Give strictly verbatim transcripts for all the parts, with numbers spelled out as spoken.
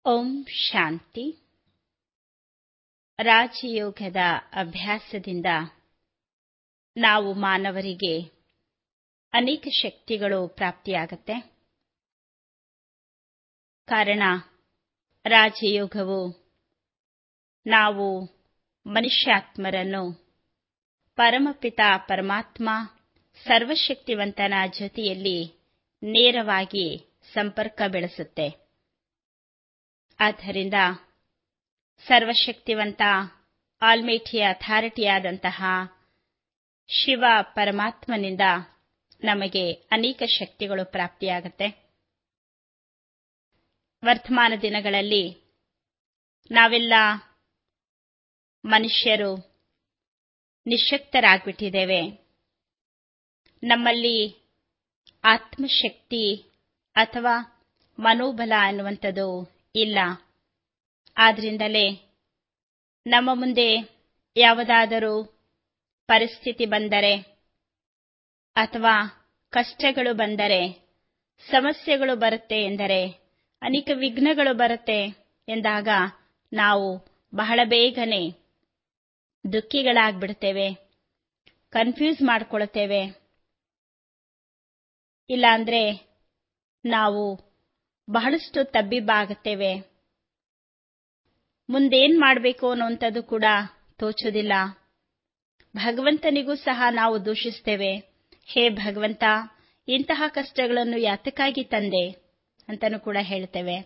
ಓಂ ಶಾಂತಿ. ರಾಜಯೋಗದ ಅಭ್ಯಾಸದಿಂದ ನಾವು ಮಾನವರಿಗೆ ಅನೇಕ ಶಕ್ತಿಗಳು ಪ್ರಾಪ್ತಿಯಾಗತ್ತೆ. ಕಾರಣ ರಾಜಯೋಗವು ನಾವು ಮನುಷ್ಯಾತ್ಮರನ್ನು ಪರಮಪಿತ ಪರಮಾತ್ಮ ಸರ್ವಶಕ್ತಿವಂತನ ಜೊತೆಯಲ್ಲಿ ನೇರವಾಗಿ ಸಂಪರ್ಕ ಬೆಳೆಸುತ್ತೆ. ಆದ್ದರಿಂದ ಸರ್ವಶಕ್ತಿವಂತ ಆಲ್ಮೈಟಿ ಅಥಾರಿಟಿಯಾದಂತಹ ಶಿವ ಪರಮಾತ್ಮನಿಂದ ನಮಗೆ ಅನೇಕ ಶಕ್ತಿಗಳು ಪ್ರಾಪ್ತಿಯಾಗತ್ತೆ. ವರ್ತಮಾನ ದಿನಗಳಲ್ಲಿ ನಾವೆಲ್ಲ ಮನುಷ್ಯರು ನಿಶ್ಶಕ್ತರಾಗ್ಬಿಟ್ಟಿದ್ದೇವೆ. ನಮ್ಮಲ್ಲಿ ಆತ್ಮಶಕ್ತಿ ಅಥವಾ ಮನೋಬಲ ಅನ್ನುವಂಥದ್ದು ಇಲ್ಲ. ಆದ್ರಿಂದಲೇ ನಮ್ಮ ಮುಂದೆ ಯಾವುದಾದರೂ ಪರಿಸ್ಥಿತಿ ಬಂದರೆ ಅಥವಾ ಕಷ್ಟಗಳು ಬಂದರೆ, ಸಮಸ್ಯೆಗಳು ಬರುತ್ತೆ ಎಂದರೆ, ಅನೇಕ ವಿಘ್ನಗಳು ಬರುತ್ತೆ ಎಂದಾಗ ನಾವು ಬಹಳ ಬೇಗನೆ ದುಃಖಿಗಳಾಗ್ಬಿಡ್ತೇವೆ, ಕನ್ಫ್ಯೂಸ್ ಮಾಡಿಕೊಳ್ಳುತ್ತೇವೆ. ಇಲ್ಲಾಂದ್ರೆ ನಾವು ಬಹಳಷ್ಟು ತಬ್ಬಿಬ್ಬಾಗುತ್ತೇವೆ. ಮುಂದೇನ್ ಮಾಡಬೇಕು ಅನ್ನುವಂಥದ್ದು ಕೂಡ ತೋಚುವುದಿಲ್ಲ. ಭಗವಂತನಿಗೂ ಸಹ ನಾವು ದೂಷಿಸ್ತೇವೆ. ಹೇ ಭಗವಂತ, ಇಂತಹ ಕಷ್ಟಗಳನ್ನು ಯಾತಕ್ಕಾಗಿ ತಂದೆ ಅಂತನೂ ಕೂಡ ಹೇಳ್ತೇವೆ.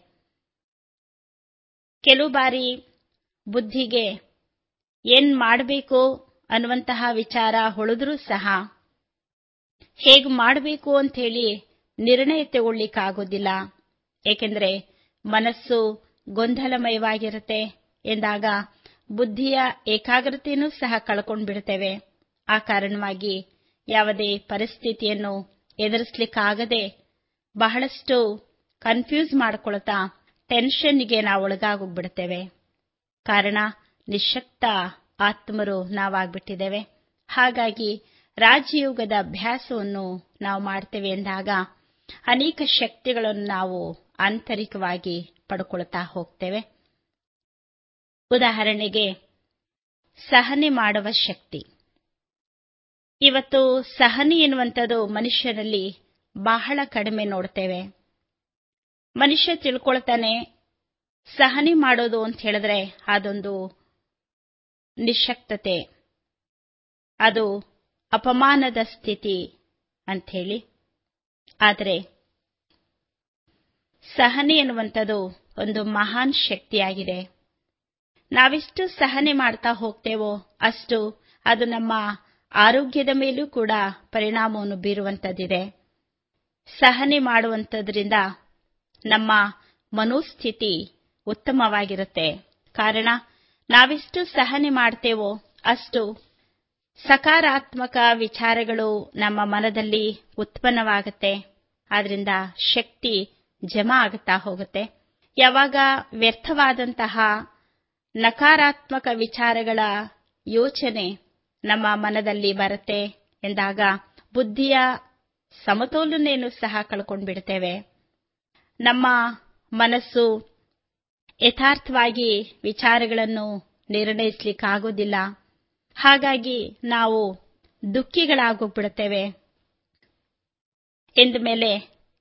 ಕೆಲವು ಬಾರಿ ಬುದ್ಧಿಗೆ ಏನ್ ಮಾಡಬೇಕು ಅನ್ನುವಂತಹ ವಿಚಾರ ಹೊಳೆದ್ರೂ ಸಹ ಹೇಗೆ ಮಾಡಬೇಕು ಅಂತ ಹೇಳಿ ನಿರ್ಣಯ ತಗೊಳ್ಳಿಕ್ಕಾಗೋದಿಲ್ಲ. ಏಕೆಂದರೆ ಮನಸ್ಸು ಗೊಂದಲಮಯವಾಗಿರುತ್ತೆ ಎಂದಾಗ ಬುದ್ಧಿಯ ಏಕಾಗ್ರತೆಯೂ ಸಹ ಕಳ್ಕೊಂಡು ಬಿಡ್ತೇವೆ. ಆ ಕಾರಣವಾಗಿ ಯಾವುದೇ ಪರಿಸ್ಥಿತಿಯನ್ನು ಎದುರಿಸಲಿಕ್ಕಾಗದೆ ಬಹಳಷ್ಟು ಕನ್ಫ್ಯೂಸ್ ಮಾಡಿಕೊಳ್ತಾ ಟೆನ್ಷನ್ಗೆ ನಾವು ಒಳಗಾಗೋಗ್ಬಿಡ್ತೇವೆ. ಕಾರಣ ನಿಶ್ಶಕ್ತ ಆತ್ಮರು ನಾವಾಗ್ಬಿಟ್ಟಿದ್ದೇವೆ. ಹಾಗಾಗಿ ರಾಜಯೋಗದ ಅಭ್ಯಾಸವನ್ನು ನಾವು ಮಾಡ್ತೇವೆ ಎಂದಾಗ ಅನೇಕ ಶಕ್ತಿಗಳನ್ನು ನಾವು ಆಂತರಿಕವಾಗಿ ಪಡ್ಕೊಳ್ತಾ ಹೋಗ್ತೇವೆ. ಉದಾಹರಣೆಗೆ ಸಹನೆ ಮಾಡುವ ಶಕ್ತಿ. ಇವತ್ತು ಸಹನೆ ಎನ್ನುವಂಥದ್ದು ಮನುಷ್ಯರಲ್ಲಿ ಬಹಳ ಕಡಿಮೆ ನೋಡ್ತೇವೆ. ಮನುಷ್ಯ ತಿಳ್ಕೊಳ್ತಾನೆ ಸಹನೆ ಮಾಡೋದು ಅಂತ ಹೇಳಿದ್ರೆ ಅದೊಂದು ನಿಶ್ಶಕ್ತತೆ, ಅದು ಅಪಮಾನದ ಸ್ಥಿತಿ ಅಂಥೇಳಿ. ಆದರೆ ಸಹನೆ ಎನ್ನುವಂಥದ್ದು ಒಂದು ಮಹಾನ್ ಶಕ್ತಿಯಾಗಿದೆ. ನಾವೆಷ್ಟು ಸಹನೆ ಮಾಡ್ತಾ ಹೋಗ್ತೇವೋ ಅಷ್ಟು ಅದು ನಮ್ಮ ಆರೋಗ್ಯದ ಮೇಲೂ ಕೂಡ ಪರಿಣಾಮವನ್ನು ಬೀರುವಂಥದ್ದಿದೆ. ಸಹನೆ ಮಾಡುವಂಥದ್ರಿಂದ ನಮ್ಮ ಮನೋಸ್ಥಿತಿ ಉತ್ತಮವಾಗಿರುತ್ತೆ. ಕಾರಣ ನಾವೆಷ್ಟು ಸಹನೆ ಮಾಡ್ತೇವೋ ಅಷ್ಟು ಸಕಾರಾತ್ಮಕ ವಿಚಾರಗಳು ನಮ್ಮ ಮನದಲ್ಲಿ ಉತ್ಪನ್ನವಾಗುತ್ತೆ. ಆದ್ರಿಂದ ಶಕ್ತಿ ಜಮಾ ಆಗುತ್ತಾ ಹೋಗುತ್ತೆ. ಯಾವಾಗ ವ್ಯರ್ಥವಾದಂತಹ ನಕಾರಾತ್ಮಕ ವಿಚಾರಗಳ ಯೋಚನೆ ನಮ್ಮ ಮನದಲ್ಲಿ ಬರುತ್ತೆ ಎಂದಾಗ ಬುದ್ಧಿಯ ಸಮತೋಲನೆಯನ್ನು ಸಹ ಕಳ್ಕೊಂಡು ಬಿಡ್ತೇವೆ. ನಮ್ಮ ಮನಸ್ಸು ಯಥಾರ್ಥವಾಗಿ ವಿಚಾರಗಳನ್ನು ನಿರ್ಣಯಿಸಲಿಕ್ಕಾಗೋದಿಲ್ಲ. ಹಾಗಾಗಿ ನಾವು ದುಃಖಿಗಳಾಗೋಗ್ಬಿಡ್ತೇವೆ. ಎಂದ ಮೇಲೆ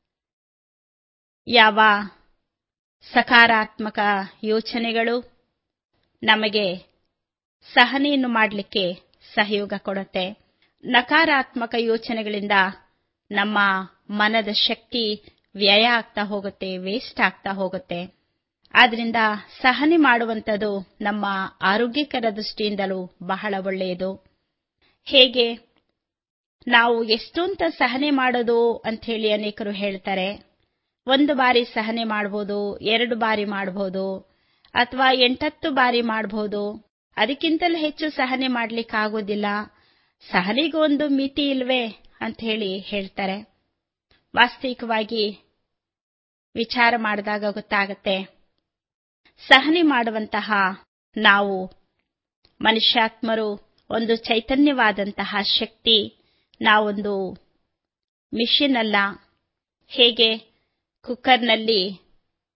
ಯಾವ ಸಕಾರಾತ್ಮಕ ಯೋಚನೆಗಳು ನಮಗೆ ಸಹನೆಯನ್ನು ಮಾಡಲಿಕ್ಕೆ ಸಹಯೋಗ ಕೊಡುತ್ತೆ. ನಕಾರಾತ್ಮಕ ಯೋಚನೆಗಳಿಂದ ನಮ್ಮ ಮನದ ಶಕ್ತಿ ವ್ಯಯ ಆಗ್ತಾ ಹೋಗುತ್ತೆ, ವೇಸ್ಟ್ ಆಗ್ತಾ ಹೋಗುತ್ತೆ. ಆದ್ರಿಂದ ಸಹನೆ ಮಾಡುವಂಥದ್ದು ನಮ್ಮ ಆರೋಗ್ಯಕರ ದೃಷ್ಟಿಯಿಂದಲೂ ಬಹಳ ಒಳ್ಳೆಯದು. ಹೇಗೆ ನಾವು ಎಷ್ಟೊಂತ ಸಹನೆ ಮಾಡೋದು ಅಂತ ಹೇಳಿ ಅನೇಕರು ಹೇಳ್ತಾರೆ. ಒಂದು ಬಾರಿ ಸಹನೆ ಮಾಡಬಹುದು, ಎರಡು ಬಾರಿ ಮಾಡಬಹುದು, ಅಥವಾ ಎಂಟತ್ತು ಬಾರಿ ಮಾಡಬಹುದು. ಅದಕ್ಕಿಂತಲೂ ಹೆಚ್ಚು ಸಹನೆ ಮಾಡ್ಲಿಕ್ಕಾಗೋದಿಲ್ಲ. ಸಹನೆಗೂ ಒಂದು ಮಿತಿ ಇಲ್ವೇ ಅಂತ ಹೇಳಿ ಹೇಳ್ತಾರೆ. ವಾಸ್ತವಿಕವಾಗಿ ವಿಚಾರ ಮಾಡಿದಾಗ ಗೊತ್ತಾಗತ್ತೆ, ಸಹನೆ ಮಾಡುವಂತಹ ನಾವು ಮನುಷ್ಯಾತ್ಮರು ಒಂದು ಚೈತನ್ಯವಾದಂತಹ ಶಕ್ತಿ. ನಾವೊಂದು ಮಿಷಿನ್ ಅಲ್ಲ. ಹೇಗೆ ಕುಕ್ಕರ್ನಲ್ಲಿ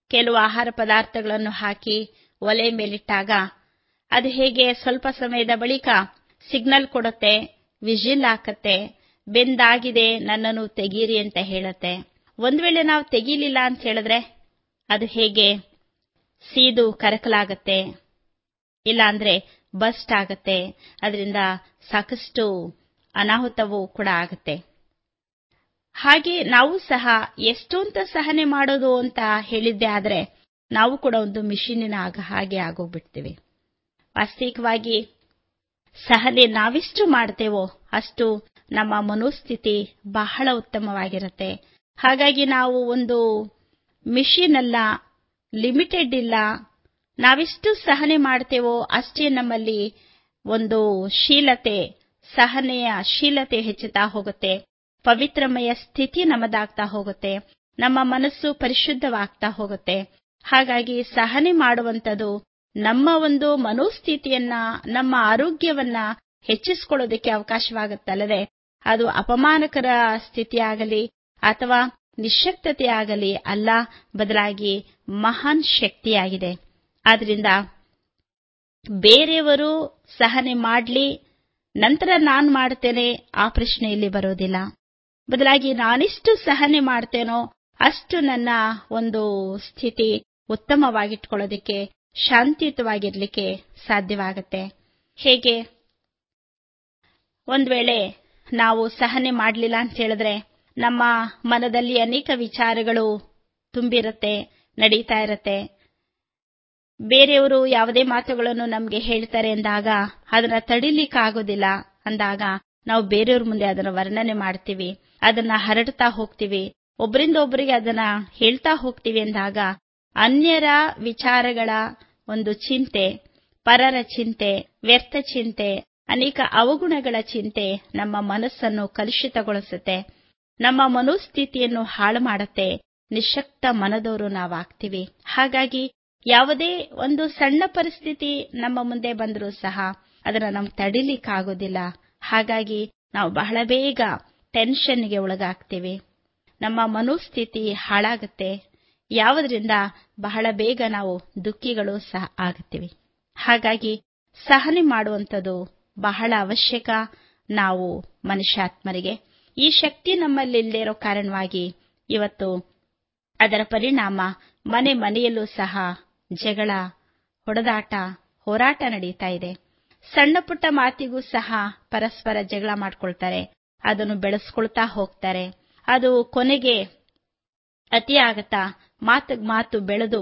ಕೆಲವು ಆಹಾರ ಪದಾರ್ಥಗಳನ್ನು ಹಾಕಿ ಒಲೆ ಮೇಲಿಟ್ಟಾಗ ಅದು ಹೇಗೆ ಸ್ವಲ್ಪ ಸಮಯದ ಬಳಿಕ ಸಿಗ್ನಲ್ ಕೊಡುತ್ತೆ, ವಿಜಿಲ್ ಹಾಕತ್ತೆ, ಬೆಂದಾಗಿದೆ, ನನ್ನನ್ನು ತೆಗೀರಿ ಅಂತ ಹೇಳುತ್ತೆ. ಒಂದು ವೇಳೆ ನಾವು ತೆಗೀಲಿಲ್ಲ ಅಂತ ಹೇಳಿದ್ರೆ ಅದು ಹೇಗೆ ಸೀದು ಕರಕಲಾಗತ್ತೆ, ಇಲ್ಲಾಂದ್ರೆ ಬಸ್ಟ್ ಆಗತ್ತೆ. ಅದರಿಂದ ಸಾಕಷ್ಟು ಅನಾಹುತವೂ ಕೂಡ ಆಗತ್ತೆ. ಹಾಗೆ ನಾವು ಸಹ ಎಷ್ಟು ಅಂತ ಸಹನೆ ಮಾಡೋದು ಅಂತ ಹೇಳಿದ್ದೆ ಆದರೆ ನಾವು ಕೂಡ ಒಂದು ಮಿಷಿನಿನ ಆಗ ಹಾಗೆ ಆಗೋಗ್ಬಿಡ್ತೀವಿ. ವಾಸ್ತವಿಕವಾಗಿ ಸಹನೆ ನಾವೆಷ್ಟು ಮಾಡ್ತೇವೋ ಅಷ್ಟು ನಮ್ಮ ಮನೋಸ್ಥಿತಿ ಬಹಳ ಉತ್ತಮವಾಗಿರುತ್ತೆ. ಹಾಗಾಗಿ ನಾವು ಒಂದು ಮಿಷಿನ್ ಅಲ್ಲ, ಲಿಮಿಟೆಡ್ ಇಲ್ಲ. ನಾವೆಷ್ಟು ಸಹನೆ ಮಾಡ್ತೇವೋ ಅಷ್ಟೇ ನಮ್ಮಲ್ಲಿ ಒಂದು ಶೀಲತೆ, ಸಹನೆಯ ಶೀಲತೆ ಹೆಚ್ಚುತ್ತಾ ಹೋಗುತ್ತೆ. ಪವಿತ್ರಮಯ ಸ್ಥಿತಿ ನಮ್ಮದಾಗ್ತಾ ಹೋಗುತ್ತೆ. ನಮ್ಮ ಮನಸ್ಸು ಪರಿಶುದ್ಧವಾಗ್ತಾ ಹೋಗುತ್ತೆ. ಹಾಗಾಗಿ ಸಹನೆ ಮಾಡುವಂಥದ್ದು ನಮ್ಮ ಒಂದು ಮನೋಸ್ಥಿತಿಯನ್ನ, ನಮ್ಮ ಆರೋಗ್ಯವನ್ನ ಹೆಚ್ಚಿಸಿಕೊಳ್ಳೋದಕ್ಕೆ ಅವಕಾಶವಾಗುತ್ತಲ್ಲದೆ ಅದು ಅಪಮಾನಕರ ಸ್ಥಿತಿಯಾಗಲಿ ಅಥವಾ ನಿಶ್ಶಕ್ತತೆಯಾಗಲಿ ಅಲ್ಲ, ಬದಲಾಗಿ ಮಹಾನ್ ಶಕ್ತಿಯಾಗಿದೆ. ಆದ್ದರಿಂದ ಬೇರೆಯವರು ಸಹನೆ ಮಾಡಲಿ, ನಂತರ ನಾನು ಮಾಡ್ತೇನೆ, ಆ ಪ್ರಶ್ನೆ ಇಲ್ಲಿ ಬರೋದಿಲ್ಲ. ಬದಲಾಗಿ ನಾನೆಷ್ಟು ಸಹನೆ ಮಾಡ್ತೇನೋ ಅಷ್ಟು ನನ್ನ ಒಂದು ಸ್ಥಿತಿ ಉತ್ತಮವಾಗಿಟ್ಕೊಳ್ಳೋದಕ್ಕೆ, ಶಾಂತಿಯುತವಾಗಿರ್ಲಿಕ್ಕೆ ಸಾಧ್ಯವಾಗುತ್ತೆ. ಹೇಗೆ ಒಂದು ವೇಳೆ ನಾವು ಸಹನೆ ಮಾಡಲಿಲ್ಲ ಅಂತ ಹೇಳಿದ್ರೆ ನಮ್ಮ ಮನದಲ್ಲಿ ಅನೇಕ ವಿಚಾರಗಳು ತುಂಬಿರುತ್ತೆ, ನಡೀತಾ ಇರುತ್ತೆ. ಬೇರೆಯವರು ಯಾವುದೇ ಮಾತುಗಳನ್ನು ನಮಗೆ ಹೇಳ್ತಾರೆ ಎಂದಾಗ ಅದನ್ನ ತಡಿಲಿಕ್ಕಾಗೋದಿಲ್ಲ ಅಂದಾಗ ನಾವು ಬೇರೆಯವ್ರ ಮುಂದೆ ಅದನ್ನು ವರ್ಣನೆ ಮಾಡ್ತೀವಿ, ಅದನ್ನ ಹರಡ್ತಾ ಹೋಗ್ತೀವಿ, ಒಬ್ಬರಿಂದ ಒಬ್ಬರಿಗೆ ಅದನ್ನ ಹೇಳ್ತಾ ಹೋಗ್ತೀವಿ ಎಂದಾಗ ಅನ್ಯರ ವಿಚಾರಗಳ ಒಂದು ಚಿಂತೆ, ಪರರ ಚಿಂತೆ, ವ್ಯರ್ಥ ಚಿಂತೆ, ಅನೇಕ ಅವಗುಣಗಳ ಚಿಂತೆ ನಮ್ಮ ಮನಸ್ಸನ್ನು ಕಲುಷಿತಗೊಳಿಸುತ್ತೆ, ನಮ್ಮ ಮನೋಸ್ಥಿತಿಯನ್ನು ಹಾಳು ಮಾಡುತ್ತೆ. ನಿಶ್ಶಕ್ತ ಮನದವರು ನಾವಾಗ್ತೀವಿ. ಹಾಗಾಗಿ ಯಾವುದೇ ಒಂದು ಸಣ್ಣ ಪರಿಸ್ಥಿತಿ ನಮ್ಮ ಮುಂದೆ ಬಂದರೂ ಸಹ ಅದನ್ನು ನಾವು ತಡಿಲಿಕ್ಕಾಗೋದಿಲ್ಲ. ಹಾಗಾಗಿ ನಾವು ಬಹಳ ಬೇಗ ಟೆನ್ಷನ್ಗೆ ಒಳಗಾಗ್ತೀವಿ, ನಮ್ಮ ಮನೋಸ್ಥಿತಿ ಹಾಳಾಗುತ್ತೆ. ಯಾವುದರಿಂದ ಬಹಳ ಬೇಗ ನಾವು ದುಃಖಿಗಳು ಸಹ ಆಗುತ್ತೀವಿ. ಹಾಗಾಗಿ ಸಹನೆ ಮಾಡುವಂಥದ್ದು ಬಹಳ ಅವಶ್ಯಕ. ನಾವು ಮನುಷ್ಯಾತ್ಮರಿಗೆ ಈ ಶಕ್ತಿ ನಮ್ಮಲ್ಲಿಲ್ಲದೆ ಇರೋ ಕಾರಣವಾಗಿ ಇವತ್ತು ಅದರ ಪರಿಣಾಮ ಮನೆ ಮನೆಯಲ್ಲೂ ಸಹ ಜಗಳ, ಹೊಡೆದಾಟ, ಹೋರಾಟ ನಡೀತಾ ಇದೆ. ಸಣ್ಣ ಪುಟ್ಟ ಮಾತಿಗೂ ಸಹ ಪರಸ್ಪರ ಜಗಳ ಮಾಡ್ಕೊಳ್ತಾರೆ, ಅದನ್ನು ಬೆಳೆಸ್ಕೊಳ್ತಾ ಹೋಗ್ತಾರೆ. ಅದು ಕೊನೆಗೆ ಅತಿಯಾಗತ್ತಾ ಮಾತಿಗೆ ಮಾತು ಬೆಳೆದು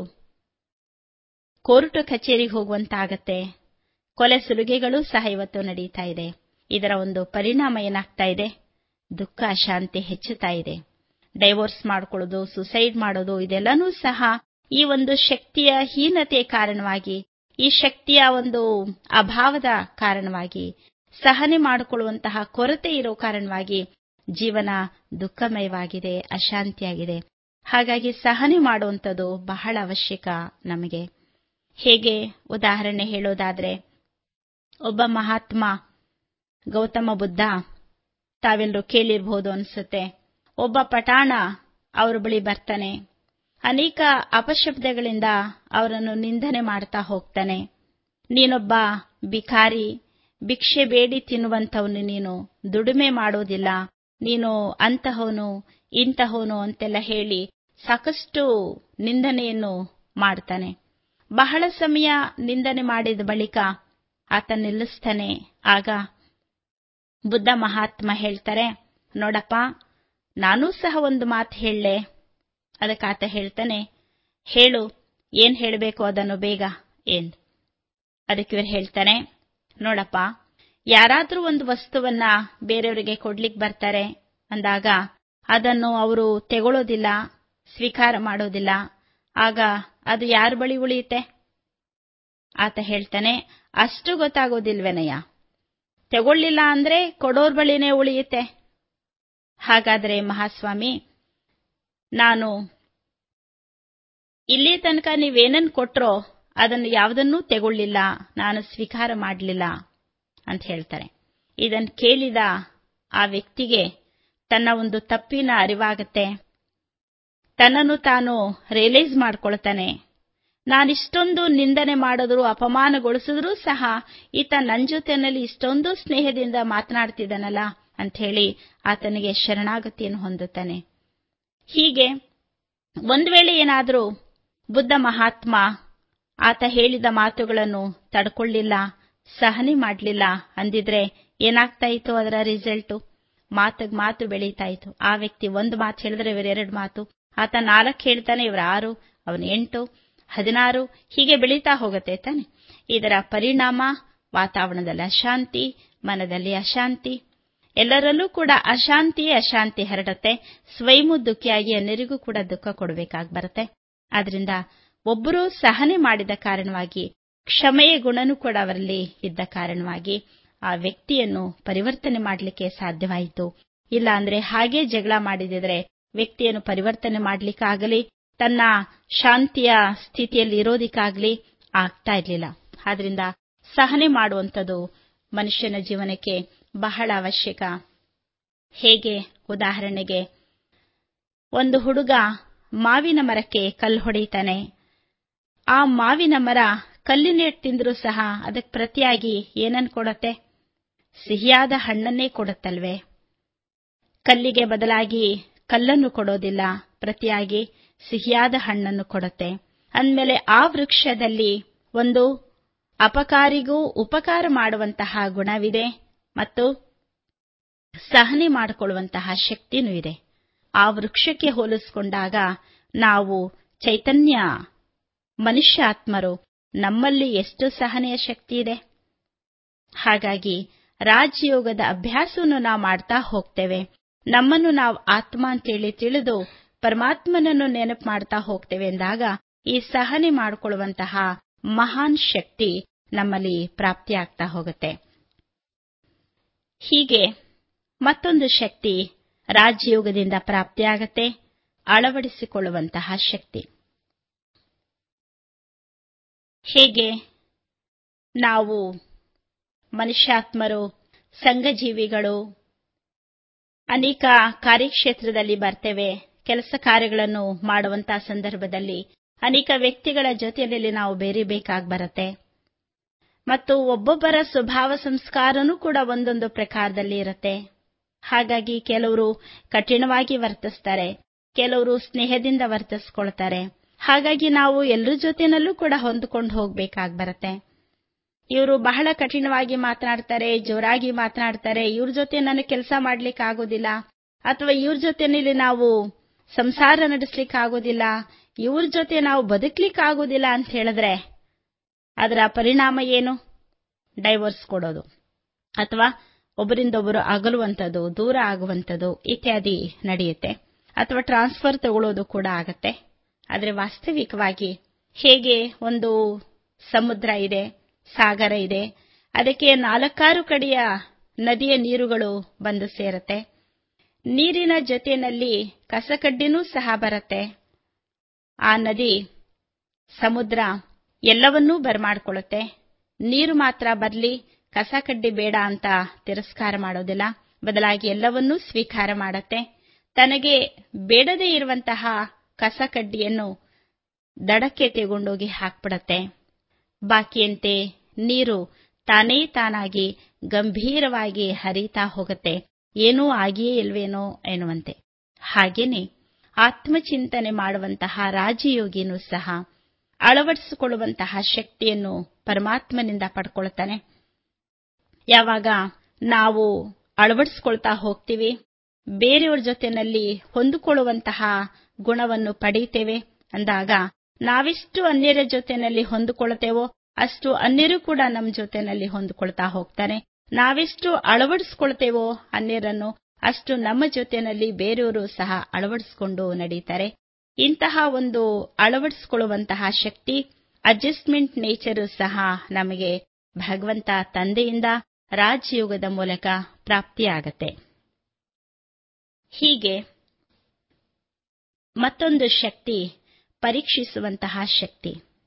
ಕೋರ್ಟು ಕಚೇರಿಗೆ ಹೋಗುವಂತಾಗತ್ತೆ. ಕೊಲೆ ಸುಲಿಗೆಗಳು ಸಹ ಇವತ್ತು ನಡೀತಾ ಇದೆ. ಇದರ ಒಂದು ಪರಿಣಾಮ ಏನಾಗ್ತಾ ಇದೆ? ದುಃಖ, ಅಶಾಂತಿ ಹೆಚ್ಚುತ್ತಾ ಇದೆ. ಡೈವೋರ್ಸ್ ಮಾಡ್ಕೊಳ್ಳೋದು, ಸುಸೈಡ್ ಮಾಡೋದು, ಇದೆಲ್ಲನೂ ಸಹ ಈ ಒಂದು ಶಕ್ತಿಯ ಹೀನತೆ ಕಾರಣವಾಗಿ, ಈ ಶಕ್ತಿಯ ಒಂದು ಅಭಾವದ ಕಾರಣವಾಗಿ, ಸಹನೆ ಮಾಡಿಕೊಳ್ಳುವಂತಹ ಕೊರತೆ ಇರೋ ಕಾರಣವಾಗಿ ಜೀವನ ದುಃಖಮಯವಾಗಿದೆ, ಅಶಾಂತಿಯಾಗಿದೆ. ಹಾಗಾಗಿ ಸಹನೆ ಮಾಡುವಂಥದ್ದು ಬಹಳ ಅವಶ್ಯಕ ನಮಗೆ. ಹೇಗೆ ಉದಾಹರಣೆ ಹೇಳೋದಾದ್ರೆ, ಒಬ್ಬ ಮಹಾತ್ಮ ಗೌತಮ ಬುದ್ಧ, ತಾವೆಲ್ಲರೂ ಕೇಳಿರಬಹುದು ಅನಿಸುತ್ತೆ, ಒಬ್ಬ ಪಠಾಣ ಅವರ ಬಳಿ ಬರ್ತಾನೆ. ಅನೇಕ ಅಪಶಬ್ದಗಳಿಂದ ಅವರನ್ನು ನಿಂದನೆ ಮಾಡ್ತಾ ಹೋಗ್ತಾನೆ. ನೀನೊಬ್ಬ ಬಿಕಾರಿ, ಭಿಕ್ಷೆ ಬೇಡಿ ತಿನ್ನುವಂಥವನು, ನೀನು ದುಡಿಮೆ ಮಾಡೋದಿಲ್ಲ, ನೀನು ಅಂತಹವನು ಇಂತಹವನು ಅಂತೆಲ್ಲ ಹೇಳಿ ಸಾಕಷ್ಟು ನಿಂದನೆಯನ್ನು ಮಾಡ್ತಾನೆ. ಬಹಳ ಸಮಯ ನಿಂದನೆ ಮಾಡಿದ ಬಳಿಕ ಆತ ನಿಲ್ಲಿಸ್ತಾನೆ. ಆಗ ಬುದ್ಧ ಮಹಾತ್ಮ ಹೇಳ್ತಾರೆ, ನೋಡಪ್ಪ, ನಾನೂ ಸಹ ಒಂದು ಮಾತು ಹೇಳಲೆ. ಅದಕ್ಕೆ ಆತ ಹೇಳ್ತಾನೆ, ಹೇಳು, ಏನ್ ಹೇಳಬೇಕು ಅದನ್ನು ಬೇಗ ಏನ್. ಅದಕ್ಕೆ ಇವರು ಹೇಳ್ತಾನೆ, ನೋಡಪ್ಪ, ಯಾರಾದ್ರೂ ಒಂದು ವಸ್ತುವನ್ನ ಬೇರೆಯವರಿಗೆ ಕೊಡ್ಲಿಕ್ಕೆ ಬರ್ತಾರೆ ಅಂದಾಗ ಅದನ್ನು ಅವರು ತೆಗೊಳ್ಳೋದಿಲ್ಲ, ಸ್ವೀಕಾರ ಮಾಡೋದಿಲ್ಲ. ಆಗ ಅದು ಯಾರ ಬಳಿ ಉಳಿಯುತ್ತೆ? ಆತ ಹೇಳ್ತಾನೆ, ಅಷ್ಟು ಗೊತ್ತಾಗೋದಿಲ್ವೇನಯ್ಯ, ತೆಗೊಳ್ಳಿಲ್ಲ ಅಂದ್ರೆ ಕೊಡೋರ್ ಬಳಿನೇ ಉಳಿಯುತ್ತೆ. ಹಾಗಾದ್ರೆ ಮಹಾಸ್ವಾಮಿ, ನಾನು ಇಲ್ಲಿ ತನಕ ನೀವೇನನ್ನು ಕೊಟ್ರೋ ಅದನ್ನು ಯಾವುದನ್ನೂ ತೆಗೊಳ್ಳಿಲ್ಲ, ನಾನು ಸ್ವೀಕಾರ ಮಾಡಲಿಲ್ಲ ಅಂತ ಹೇಳ್ತಾರೆ. ಇದನ್ನು ಕೇಳಿದ ಆ ವ್ಯಕ್ತಿಗೆ ತನ್ನ ಒಂದು ತಪ್ಪಿನ ಅರಿವಾಗತ್ತೆ. ತನ್ನನ್ನು ತಾನು ರಿಯಲೈಸ್ ಮಾಡ್ಕೊಳ್ತಾನೆ. ನಾನಿಷ್ಟೊಂದು ನಿಂದನೆ ಮಾಡಿದ್ರು, ಅಪಮಾನಗೊಳಿಸಿದ್ರೂ ಸಹ ಈತ ನನ್ನ ಜೊತೆಯಲ್ಲಿ ಇಷ್ಟೊಂದು ಸ್ನೇಹದಿಂದ ಮಾತನಾಡ್ತಿದ್ದಾನಲ್ಲ ಅಂಥೇಳಿ ಆತನಿಗೆ ಶರಣಾಗತಿಯನ್ನು ಹೊಂದುತ್ತಾನೆ. ಹೀಗೆ ಒಂದು ವೇಳೆ ಏನಾದರೂ ಬುದ್ಧ ಮಹಾತ್ಮ ಆತ ಹೇಳಿದ ಮಾತುಗಳನ್ನು ತಡ್ಕೊಳ್ಳಿಲ್ಲ, ಸಹನೆ ಮಾಡಲಿಲ್ಲ ಅಂದಿದ್ರೆ ಏನಾಗ್ತಾ ಇತ್ತು? ಅದರ ರಿಸಲ್ಟು ಮಾತಿಗೆ ಮಾತು ಬೆಳೀತಾ ಇತ್ತು. ಆ ವ್ಯಕ್ತಿ ಒಂದು ಮಾತು ಹೇಳಿದ್ರೆ ಇವರೆರಡು ಮಾತು, ಆತ ನಾಲ್ಕು ಹೇಳ್ತಾನೆ, ಇವರ ಆರು, ಅವನು ಎಂಟು, ಹದಿನಾರು, ಹೀಗೆ ಬೆಳೀತಾ ಹೋಗುತ್ತೆ ತಾನೆ. ಇದರ ಪರಿಣಾಮ ವಾತಾವರಣದಲ್ಲಿ ಅಶಾಂತಿ, ಮನದಲ್ಲಿ ಅಶಾಂತಿ, ಎಲ್ಲರಲ್ಲೂ ಕೂಡ ಅಶಾಂತಿಯೇ ಅಶಾಂತಿ ಹರಡುತ್ತೆ. ಸ್ವಯಂ ದುಃಖಿಯಾಗಿ ಅನ್ನರಿಗೂ ಕೂಡ ದುಃಖ ಕೊಡಬೇಕಾಗಿ ಬರುತ್ತೆ. ಆದ್ರಿಂದ ಒಬ್ಬರು ಸಹನೆ ಮಾಡಿದ ಕಾರಣವಾಗಿ, ಕ್ಷಮೆಯ ಗುಣನೂ ಕೂಡ ಅವರಲ್ಲಿ ಇದ್ದ ಕಾರಣವಾಗಿ ಆ ವ್ಯಕ್ತಿಯನ್ನು ಪರಿವರ್ತನೆ ಮಾಡಲಿಕ್ಕೆ ಸಾಧ್ಯವಾಯಿತು. ಇಲ್ಲ ಅಂದ್ರೆ ಹಾಗೆ ಜಗಳ ಮಾಡಿದಿದ್ರೆ ವ್ಯಕ್ತಿಯನ್ನು ಪರಿವರ್ತನೆ ಮಾಡಲಿಕ್ಕಾಗಲಿ, ತನ್ನ ಶಾಂತಿಯ ಸ್ಥಿತಿಯಲ್ಲಿ ಇರೋದಿಕ್ಕಾಗಲಿ ಆಗ್ತಾ ಇರಲಿಲ್ಲ. ಆದ್ರಿಂದ ಸಹನೆ ಮಾಡುವಂಥದ್ದು ಮನುಷ್ಯನ ಜೀವನಕ್ಕೆ ಬಹಳ ಅವಶ್ಯಕ. ಹೇಗೆ? ಉದಾಹರಣೆಗೆ, ಒಂದು ಹುಡುಗ ಮಾವಿನ ಮರಕ್ಕೆ ಕಲ್ಲು ಹೊಡೀತಾನೆ. ಆ ಮಾವಿನ ಮರ ಕಲ್ಲಿನ ತಿಂದರೂ ಸಹ ಅದಕ್ಕೆ ಪ್ರತಿಯಾಗಿ ಏನನ್ನು ಕೊಡುತ್ತೆ? ಸಿಹಿಯಾದ ಹಣ್ಣನ್ನೇ ಕೊಡುತ್ತಲ್ವೇ? ಕಲ್ಲಿಗೆ ಬದಲಾಗಿ ಕಲ್ಲನ್ನು ಕೊಡೋದಿಲ್ಲ, ಪ್ರತಿಯಾಗಿ ಸಿಹಿಯಾದ ಹಣ್ಣನ್ನು ಕೊಡುತ್ತೆ. ಅಂದಮೇಲೆ ಆ ವೃಕ್ಷದಲ್ಲಿ ಒಂದು ಅಪಕಾರಿಗೂ ಉಪಕಾರ ಮಾಡುವಂತಹ ಗುಣವಿದೆ ಮತ್ತು ಸಹನೆ ಮಾಡಿಕೊಳ್ಳುವಂತಹ ಶಕ್ತಿನೂ ಇದೆ. ಆ ವೃಕ್ಷಕ್ಕೆ ಹೋಲಿಸಿಕೊಂಡಾಗ ನಾವು ಚೈತನ್ಯ ಮನುಷ್ಯ ಆತ್ಮರು, ನಮ್ಮಲ್ಲಿ ಎಷ್ಟು ಸಹನೆಯ ಶಕ್ತಿ ಇದೆ. ಹಾಗಾಗಿ ರಾಜಯೋಗದ ಅಭ್ಯಾಸವನ್ನು ನಾವು ಮಾಡ್ತಾ ಹೋಗ್ತೇವೆ. ನಮ್ಮನ್ನು ನಾವು ಆತ್ಮ ಅಂತೇಳಿ ತಿಳಿದು ಪರಮಾತ್ಮನನ್ನು ನೆನಪು ಮಾಡ್ತಾ ಹೋಗ್ತೇವೆ ಎಂದಾಗ ಈ ಸಹನೆ ಮಾಡಿಕೊಳ್ಳುವಂತಹ ಮಹಾನ್ ಶಕ್ತಿ ನಮ್ಮಲ್ಲಿ ಪ್ರಾಪ್ತಿಯಾಗ್ತಾ ಹೋಗುತ್ತೆ. ಹೀಗೆ ಮತ್ತೊಂದು ಶಕ್ತಿ ರಾಜಯೋಗದಿಂದ ಪ್ರಾಪ್ತಿಯಾಗತ್ತೆ, ಅಳವಡಿಸಿಕೊಳ್ಳುವಂತಹ ಶಕ್ತಿ. ಹೇಗೆ? ನಾವು ಮನುಷ್ಯಾತ್ಮರು, ಸಂಘಜೀವಿಗಳು, ಅನೇಕ ಕಾರ್ಯಕ್ಷೇತ್ರದಲ್ಲಿ ಬರ್ತೇವೆ. ಕೆಲಸ ಕಾರ್ಯಗಳನ್ನು ಮಾಡುವಂತಹ ಸಂದರ್ಭದಲ್ಲಿ ಅನೇಕ ವ್ಯಕ್ತಿಗಳ ಜೊತೆಯಲ್ಲಿ ನಾವು ಬೇರೆಬೇಕಾಗಿ ಬರುತ್ತೆ. ಮತ್ತು ಒಬ್ಬೊಬ್ಬರ ಸ್ವಭಾವ ಸಂಸ್ಕಾರನೂ ಕೂಡ ಒಂದೊಂದು ಪ್ರಕಾರದಲ್ಲಿ ಇರುತ್ತೆ. ಹಾಗಾಗಿ ಕೆಲವರು ಕಠಿಣವಾಗಿ ವರ್ತಿಸ್ತಾರೆ, ಕೆಲವರು ಸ್ನೇಹದಿಂದ ವರ್ತಿಸ್ಕೊಳ್ತಾರೆ. ಹಾಗಾಗಿ ನಾವು ಎಲ್ಲರ ಜೊತೆನಲ್ಲೂ ಕೂಡ ಹೊಂದಿಕೊಂಡು ಹೋಗಬೇಕಾಗಿ ಬರುತ್ತೆ. ಇವರು ಬಹಳ ಕಠಿಣವಾಗಿ ಮಾತನಾಡ್ತಾರೆ, ಜೋರಾಗಿ ಮಾತನಾಡ್ತಾರೆ, ಇವ್ರ ಜೊತೆ ನನಗೆ ಕೆಲಸ ಮಾಡ್ಲಿಕ್ಕೆ ಆಗೋದಿಲ್ಲ, ಅಥವಾ ಇವ್ರ ಜೊತೆನಲ್ಲಿ ನಾವು ಸಂಸಾರ ನಡೆಸಲಿಕ್ಕೆ ಆಗೋದಿಲ್ಲ, ಇವ್ರ ಜೊತೆ ನಾವು ಬದುಕಲಿಕ್ಕೆ ಆಗೋದಿಲ್ಲ ಅಂತ ಹೇಳಿದ್ರೆ ಅದರ ಪರಿಣಾಮ ಏನು? ಡೈವೋರ್ಸ್ ಕೊಡೋದು, ಅಥವಾ ಒಬ್ಬರಿಂದೊಬ್ಬರು ಅಗಲುವಂಥದ್ದು, ದೂರ ಆಗುವಂಥದ್ದು ಇತ್ಯಾದಿ ನಡೆಯುತ್ತೆ. ಅಥವಾ ಟ್ರಾನ್ಸ್ಫರ್ ತಗೊಳ್ಳೋದು ಕೂಡ ಆಗತ್ತೆ. ಆದರೆ ವಾಸ್ತವಿಕವಾಗಿ ಹೇಗೆ? ಒಂದು ಸಮುದ್ರ ಇದೆ, ಸಾಗರ ಇದೆ, ಅದಕ್ಕೆ ನಾಲ್ಕಾರು ಕಡೆಯ ನದಿಯ ನೀರುಗಳು ಬಂದು ಸೇರುತ್ತೆ. ನೀರಿನ ಜೊತೆಯಲ್ಲಿ ಕಸಕಡ್ಡಿನೂ ಸಹ ಬರುತ್ತೆ. ಆ ನದಿ, ಸಮುದ್ರ ಎಲ್ಲವನ್ನೂ ಬರಮಾಡಿಕೊಳ್ಳುತ್ತೆ. ನೀರು ಮಾತ್ರ ಬರಲಿ, ಕಸಕಡ್ಡಿ ಬೇಡ ಅಂತ ತಿರಸ್ಕಾರ ಮಾಡೋದಿಲ್ಲ, ಬದಲಾಗಿ ಎಲ್ಲವನ್ನೂ ಸ್ವೀಕಾರ ಮಾಡುತ್ತೆ. ತನಗೆ ಬೇಡದೇ ಇರುವಂತಹ ಕಸಕಡ್ಡಿಯನ್ನು ದಡಕ್ಕೆ ತೆಗೊಂಡೋಗಿ ಹಾಕ್ಬಿಡತ್ತೆ. ಬಾಕಿಯಂತೆ ನೀರು ತಾನೇ ತಾನಾಗಿ ಗಂಭೀರವಾಗಿ ಹರಿತಾ ಹೋಗುತ್ತೆ, ಏನೂ ಆಗಿಯೇ ಇಲ್ವೇನೋ ಎನ್ನುವಂತೆ. ಹಾಗೇನೆ ಆತ್ಮಚಿಂತನೆ ಮಾಡುವಂತಹ ರಾಜಯೋಗಿನೂ ಸಹ ಅಳವಡಿಸಿಕೊಳ್ಳುವಂತಹ ಶಕ್ತಿಯನ್ನು ಪರಮಾತ್ಮನಿಂದ ಪಡ್ಕೊಳ್ತಾನೆ. ಯಾವಾಗ ನಾವು ಅಳವಡಿಸಿಕೊಳ್ತಾ ಹೋಗ್ತೀವಿ, ಬೇರೆಯವ್ರ ಜೊತೆಯಲ್ಲಿ ಹೊಂದಿಕೊಳ್ಳುವಂತಹ ಗುಣವನ್ನು ಪಡೆಯುತ್ತೇವೆ ಅಂದಾಗ ನಾವೆಷ್ಟು ಅನ್ಯರ ಜೊತೆಯಲ್ಲಿ ಹೊಂದಿಕೊಳ್ಳುತ್ತೇವೋ ಅಷ್ಟು ಅನ್ಯರು ಕೂಡ ನಮ್ಮ ಜೊತೆಯಲ್ಲಿ ಹೊಂದಿಕೊಳ್ತಾ ಹೋಗ್ತಾನೆ. ನಾವೆಷ್ಟು ಅಳವಡಿಸಿಕೊಳ್ತೇವೋ ಅನ್ಯರನ್ನು, ಅಷ್ಟು ನಮ್ಮ ಜೊತೆಯಲ್ಲಿ ಬೇರೆಯವರು ಸಹ ಅಳವಡಿಸಿಕೊಂಡು ನಡೀತಾರೆ. ಇಂತಹ ಒಂದು ಅಳವಡಿಸಿಕೊಳ್ಳುವಂತಹ ಶಕ್ತಿ, ಅಡ್ಜಸ್ಟ್ಮೆಂಟ್ ನೇಚರ್ ಸಹ ನಮಗೆ ಭಗವಂತ ತಂದೆಯಿಂದ ರಾಜಯೋಗದ ಮೂಲಕ ಪ್ರಾಪ್ತಿಯಾಗತ್ತೆ. ಹೀಗೆ ಮತ್ತೊಂದು ಶಕ್ತಿ ಪರೀಕ್ಷಿಸುವಂತಹ ಶಕ್ತಿ.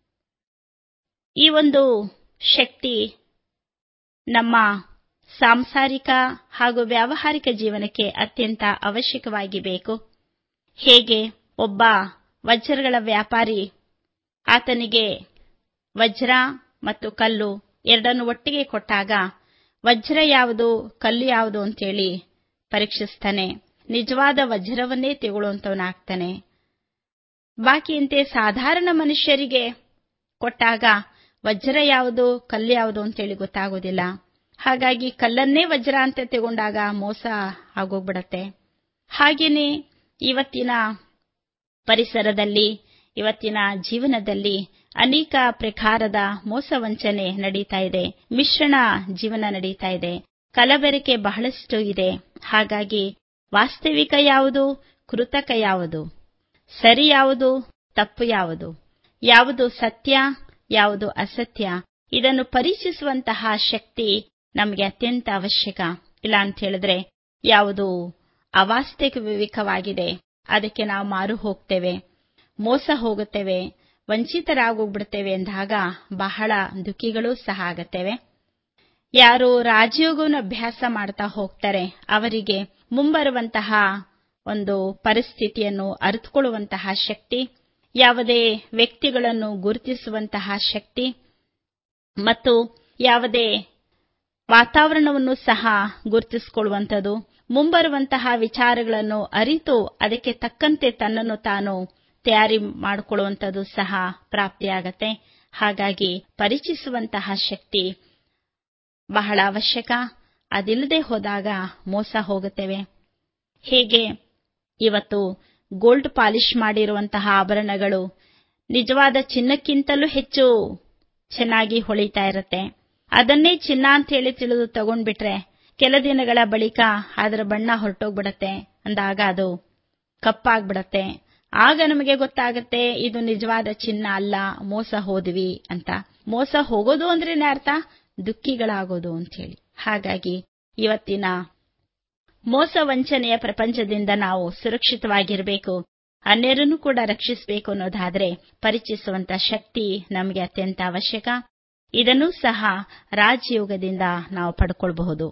ಈ ಒಂದು ಶಕ್ತಿ ನಮ್ಮ ಸಾಂಸಾರಿಕ ಹಾಗೂ ವ್ಯಾವಹಾರಿಕ ಜೀವನಕ್ಕೆ ಅತ್ಯಂತ ಅವಶ್ಯಕವಾಗಿ ಬೇಕು. ಹೇಗೆ? ಒಬ್ಬ ವಜ್ರಗಳ ವ್ಯಾಪಾರಿ ಆತನಿಗೆ ವಜ್ರ ಮತ್ತು ಕಲ್ಲು ಎರಡನ್ನು ಒಟ್ಟಿಗೆ ಕೊಟ್ಟಾಗ ವಜ್ರ ಯಾವುದು ಕಲ್ಲು ಯಾವುದು ಅಂತೇಳಿ ಪರೀಕ್ಷಿಸ್ತಾನೆ. ನಿಜವಾದ ವಜ್ರವನ್ನೇ ತಗೊಳ್ಳುವಂತವನಾಗ್ತಾನೆ. ಬಾಕಿಯಂತೆ ಸಾಧಾರಣ ಮನುಷ್ಯರಿಗೆ ಕೊಟ್ಟಾಗ ವಜ್ರ ಯಾವುದು ಕಲ್ಲು ಯಾವುದು ಅಂತೇಳಿ ಗೊತ್ತಾಗೋದಿಲ್ಲ. ಹಾಗಾಗಿ ಕಲ್ಲನ್ನೇ ವಜ್ರ ಅಂತ ತಗೊಂಡಾಗ ಮೋಸ ಆಗೋಗ್ಬಿಡತ್ತೆ. ಹಾಗೇನೆ ಇವತ್ತಿನ ಪರಿಸರದಲ್ಲಿ, ಇವತ್ತಿನ ಜೀವನದಲ್ಲಿ ಅನೇಕ ಪ್ರಕಾರದ ಮೋಸ ವಂಚನೆ ನಡೀತಾ ಇದೆ. ಮಿಶ್ರಣ ಜೀವನ ನಡೀತಾ ಇದೆ. ಕಲಬೆರಕೆ ಬಹಳಷ್ಟು ಇದೆ. ಹಾಗಾಗಿ ವಾಸ್ತವಿಕ ಯಾವುದು, ಕೃತಕ ಯಾವುದು, ಸರಿ ಯಾವುದು, ತಪ್ಪು ಯಾವುದು, ಯಾವುದು ಸತ್ಯ, ಯಾವುದು ಅಸತ್ಯ, ಇದನ್ನು ಪರೀಕ್ಷಿಸುವಂತಹ ಶಕ್ತಿ ನಮಗೆ ಅತ್ಯಂತ ಅವಶ್ಯಕ. ಇಲ್ಲ ಅಂತ ಹೇಳಿದ್ರೆ ಯಾವುದು ಅವಾಸ್ತವಿಕವಾಗಿದೆ ಅದಕ್ಕೆ ನಾವು ಮಾರು ಹೋಗ್ತೇವೆ, ಮೋಸ ಹೋಗುತ್ತೇವೆ, ವಂಚಿತರಾಗೋಗ್ಬಿಡ್ತೇವೆ ಎಂದಾಗ ಬಹಳ ದುಃಖಿಗಳೂ ಸಹ ಆಗುತ್ತೇವೆ. ಯಾರು ರಾಜಯೋಗವನ್ನು ಅಭ್ಯಾಸ ಮಾಡ್ತಾ ಹೋಗ್ತಾರೆ ಅವರಿಗೆ ಮುಂಬರುವಂತಹ ಒಂದು ಪರಿಸ್ಥಿತಿಯನ್ನು ಅರಿತುಕೊಳ್ಳುವಂತಹ ಶಕ್ತಿ, ಯಾವುದೇ ವ್ಯಕ್ತಿಗಳನ್ನು ಗುರುತಿಸುವಂತಹ ಶಕ್ತಿ ಮತ್ತು ಯಾವುದೇ ವಾತಾವರಣವನ್ನು ಸಹ ಗುರುತಿಸಿಕೊಳ್ಳುವಂಥದ್ದು, ಮುಂಬರುವಂತಹ ವಿಚಾರಗಳನ್ನು ಅರಿತು ಅದಕ್ಕೆ ತಕ್ಕಂತೆ ತನ್ನನ್ನು ತಾನು ತಯಾರಿ ಮಾಡಿಕೊಳ್ಳುವಂಥದ್ದು ಸಹ ಪ್ರಾಪ್ತಿಯಾಗತ್ತೆ. ಹಾಗಾಗಿ ಪರಿಚಯಿಸುವಂತಹ ಶಕ್ತಿ ಬಹಳ ಅವಶ್ಯಕ. ಅದಿಲ್ಲದೆ ಹೋದಾಗ ಮೋಸ ಹೋಗುತ್ತೇವೆ. ಹೇಗೆ ಇವತ್ತು ಗೋಲ್ಡ್ ಪಾಲಿಶ್ ಮಾಡಿರುವಂತಹ ಆಭರಣಗಳು ನಿಜವಾದ ಚಿನ್ನಕ್ಕಿಂತಲೂ ಹೆಚ್ಚು ಚೆನ್ನಾಗಿ ಹೊಳಿತಾ ಇರುತ್ತೆ. ಅದನ್ನೇ ಚಿನ್ನ ಅಂತ ಹೇಳಿ ತಿಳಿದು ತಗೊಂಡ್ಬಿಟ್ರೆ ಕೆಲ ದಿನಗಳ ಬಳಿಕ ಅದರ ಬಣ್ಣ ಹೊರಟೋಗ್ಬಿಡತ್ತೆ. ಅಂದಾಗ ಅದು ಕಪ್ಪಾಗ್ಬಿಡತ್ತೆ. ಆಗ ನಮಗೆ ಗೊತ್ತಾಗುತ್ತೆ ಇದು ನಿಜವಾದ ಚಿನ್ನ ಅಲ್ಲ, ಮೋಸ ಹೋದ್ವಿ ಅಂತ. ಮೋಸ ಹೋಗೋದು ಅಂದ್ರೇನೆ ಅರ್ಥ ದುಃಖಿಗಳಾಗೋದು ಅಂತ ಹೇಳಿ. ಹಾಗಾಗಿ ಇವತ್ತಿನ ಮೋಸ ವಂಚನೆಯ ಪ್ರಪಂಚದಿಂದ ನಾವು ಸುರಕ್ಷಿತವಾಗಿರಬೇಕು, ಅನ್ಯರನ್ನು ಕೂಡ ರಕ್ಷಿಸಬೇಕು ಅನ್ನೋದಾದ್ರೆ ಪರಿಚಯಿಸುವಂತ ಶಕ್ತಿ ನಮಗೆ ಅತ್ಯಂತ ಅವಶ್ಯಕ. ಇದನ್ನೂ ಸಹ ರಾಜಯೋಗದಿಂದ ನಾವು ಪಡ್ಕೊಳ್ಬಹುದು.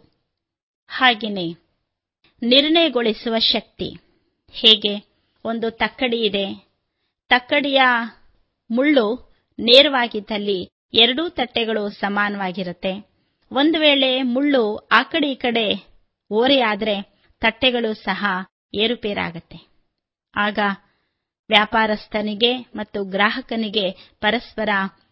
ಹಾಗೆಯೇ ನಿರ್ಣಯಗೊಳಿಸುವ ಶಕ್ತಿ. ಹೇಗೆ ಒಂದು ತಕ್ಕಡಿ ಇದೆ, ತಕ್ಕಡಿಯ ಮುಳ್ಳು ನೇರವಾಗಿದ್ದಲ್ಲಿ ಎರಡೂ ತಟ್ಟೆಗಳು ಸಮಾನವಾಗಿರುತ್ತೆ. ಒಂದು ವೇಳೆ ಮುಳ್ಳು ಆ ಕಡೆ ಈ ಕಡೆ ಓರೆಯಾದರೆ ತಟ್ಟೆಗಳು ಸಹ ಏರುಪೇರಾಗತ್ತೆ. ಆಗ ವ್ಯಾಪಾರಸ್ಥನಿಗೆ ಮತ್ತು ಗ್ರಾಹಕನಿಗೆ ಪರಸ್ಪರ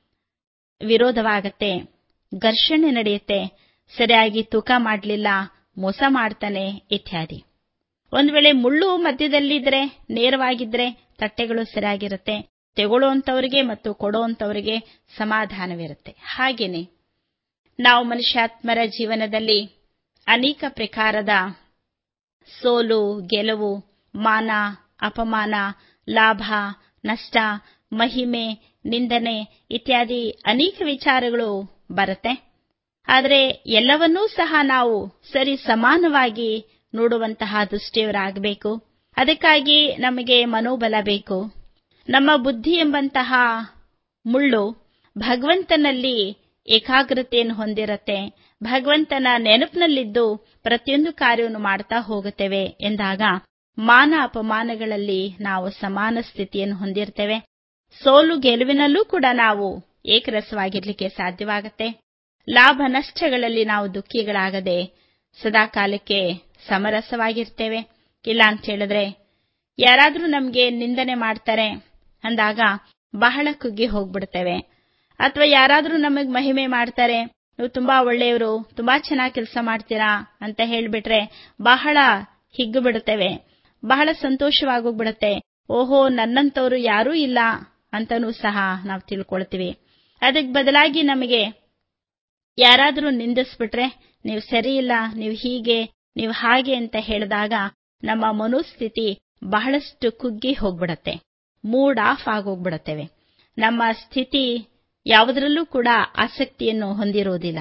ವಿರೋಧವಾಗತ್ತೆ, ಘರ್ಷಣೆ ನಡೆಯುತ್ತೆ, ಸರಿಯಾಗಿ ತೂಕ ಮಾಡಲಿಲ್ಲ, ಮೋಸ ಮಾಡ್ತಾನೆ ಇತ್ಯಾದಿ. ಒಂದು ವೇಳೆ ಮುಳ್ಳು ಮಧ್ಯದಲ್ಲಿದ್ರೆ ನೇರವಾಗಿದ್ರೆ ತಟ್ಟೆಗಳು ಸರಿಯಾಗಿರುತ್ತೆ, ತೆಗೊಳ್ಳುವಂತವರಿಗೆ ಮತ್ತು ಕೊಡುವಂತವರಿಗೆ ಸಮಾಧಾನವಿರುತ್ತೆ. ಹಾಗೇನೆ ನಾವು ಮನುಷ್ಯಾತ್ಮರ ಜೀವನದಲ್ಲಿ ಅನೇಕ ಪ್ರಕಾರದ ಸೋಲು ಗೆಲುವು, ಮಾನ ಅಪಮಾನ, ಲಾಭ ನಷ್ಟ, ಮಹಿಮೆ ನಿಂದನೆ ಇತ್ಯಾದಿ ಅನೇಕ ವಿಚಾರಗಳು ಬರುತ್ತೆ. ಆದರೆ ಎಲ್ಲವನ್ನೂ ಸಹ ನಾವು ಸರಿ ಸಮಾನವಾಗಿ ನೋಡುವಂತಹ ದೃಷ್ಟಿಯವರಾಗಬೇಕು. ಅದಕ್ಕಾಗಿ ನಮಗೆ ಮನೋಬಲ ಬೇಕು. ನಮ್ಮ ಬುದ್ಧಿ ಎಂಬಂತಹ ಮುಳ್ಳು ಭಗವಂತನಲ್ಲಿ ಏಕಾಗ್ರತೆಯನ್ನು ಹೊಂದಿರುತ್ತೆ. ಭಗವಂತನ ನೆನಪಿನಲ್ಲಿದ್ದು ಪ್ರತಿಯೊಂದು ಕಾರ್ಯವನ್ನು ಮಾಡ್ತಾ ಹೋಗುತ್ತೇವೆ ಎಂದಾಗ ಮಾನ ಅಪಮಾನಗಳಲ್ಲಿ ನಾವು ಸಮಾನ ಸ್ಥಿತಿಯನ್ನು ಹೊಂದಿರ್ತೇವೆ. ಸೋಲು ಗೆಲುವಿನಲ್ಲೂ ಕೂಡ ನಾವು ಏಕರಸವಾಗಿರ್ಲಿಕ್ಕೆ ಸಾಧ್ಯವಾಗುತ್ತೆ. ಲಾಭ ನಷ್ಟಗಳಲ್ಲಿ ನಾವು ದುಃಖಿಗಳಾಗದೆ ಸದಾಕಾಲಕ್ಕೆ ಸಮರಸವಾಗಿರ್ತೇವೆ. ಇಲ್ಲ ಅಂತ ಹೇಳಿದ್ರೆ ಯಾರಾದ್ರೂ ನಮಗೆ ನಿಂದನೆ ಮಾಡ್ತಾರೆ ಅಂದಾಗ ಬಹಳ ಕುಗ್ಗಿ ಹೋಗ್ಬಿಡ್ತೇವೆ. ಅಥವಾ ಯಾರಾದ್ರೂ ನಮಗೆ ಮಹಿಮೆ ಮಾಡ್ತಾರೆ, ನೀವು ತುಂಬಾ ಒಳ್ಳೆಯವರು, ತುಂಬಾ ಚೆನ್ನಾಗಿ ಕೆಲಸ ಮಾಡ್ತೀರಾ ಅಂತ ಹೇಳ್ಬಿಟ್ರೆ ಬಹಳ ಹಿಗ್ಗು ಬಿಡುತ್ತೇವೆ, ಬಹಳ ಸಂತೋಷವಾಗೋಗ್ಬಿಡುತ್ತೆ. ಓಹೋ, ನನ್ನಂತವರು ಯಾರೂ ಇಲ್ಲ ಅಂತನೂ ಸಹ ನಾವು ತಿಳ್ಕೊಳ್ತೀವಿ. ಅದಕ್ಕೆ ಬದಲಾಗಿ ನಮಗೆ ಯಾರಾದ್ರೂ ನಿಂದಿಸ್ಬಿಟ್ರೆ ನೀವು ಸರಿ ಇಲ್ಲ, ನೀವು ಹೀಗೆ, ನೀವು ಹಾಗೆ ಅಂತ ಹೇಳಿದಾಗ ನಮ್ಮ ಮನೋಸ್ಥಿತಿ ಬಹಳಷ್ಟು ಕುಗ್ಗಿ ಹೋಗ್ಬಿಡತ್ತೆ, ಮೂಡ್ ಆಫ್ ಆಗೋಗ್ಬಿಡುತ್ತೇವೆ. ನಮ್ಮ ಸ್ಥಿತಿ ಯಾವುದರಲ್ಲೂ ಕೂಡ ಆಸಕ್ತಿಯನ್ನು ಹೊಂದಿರೋದಿಲ್ಲ.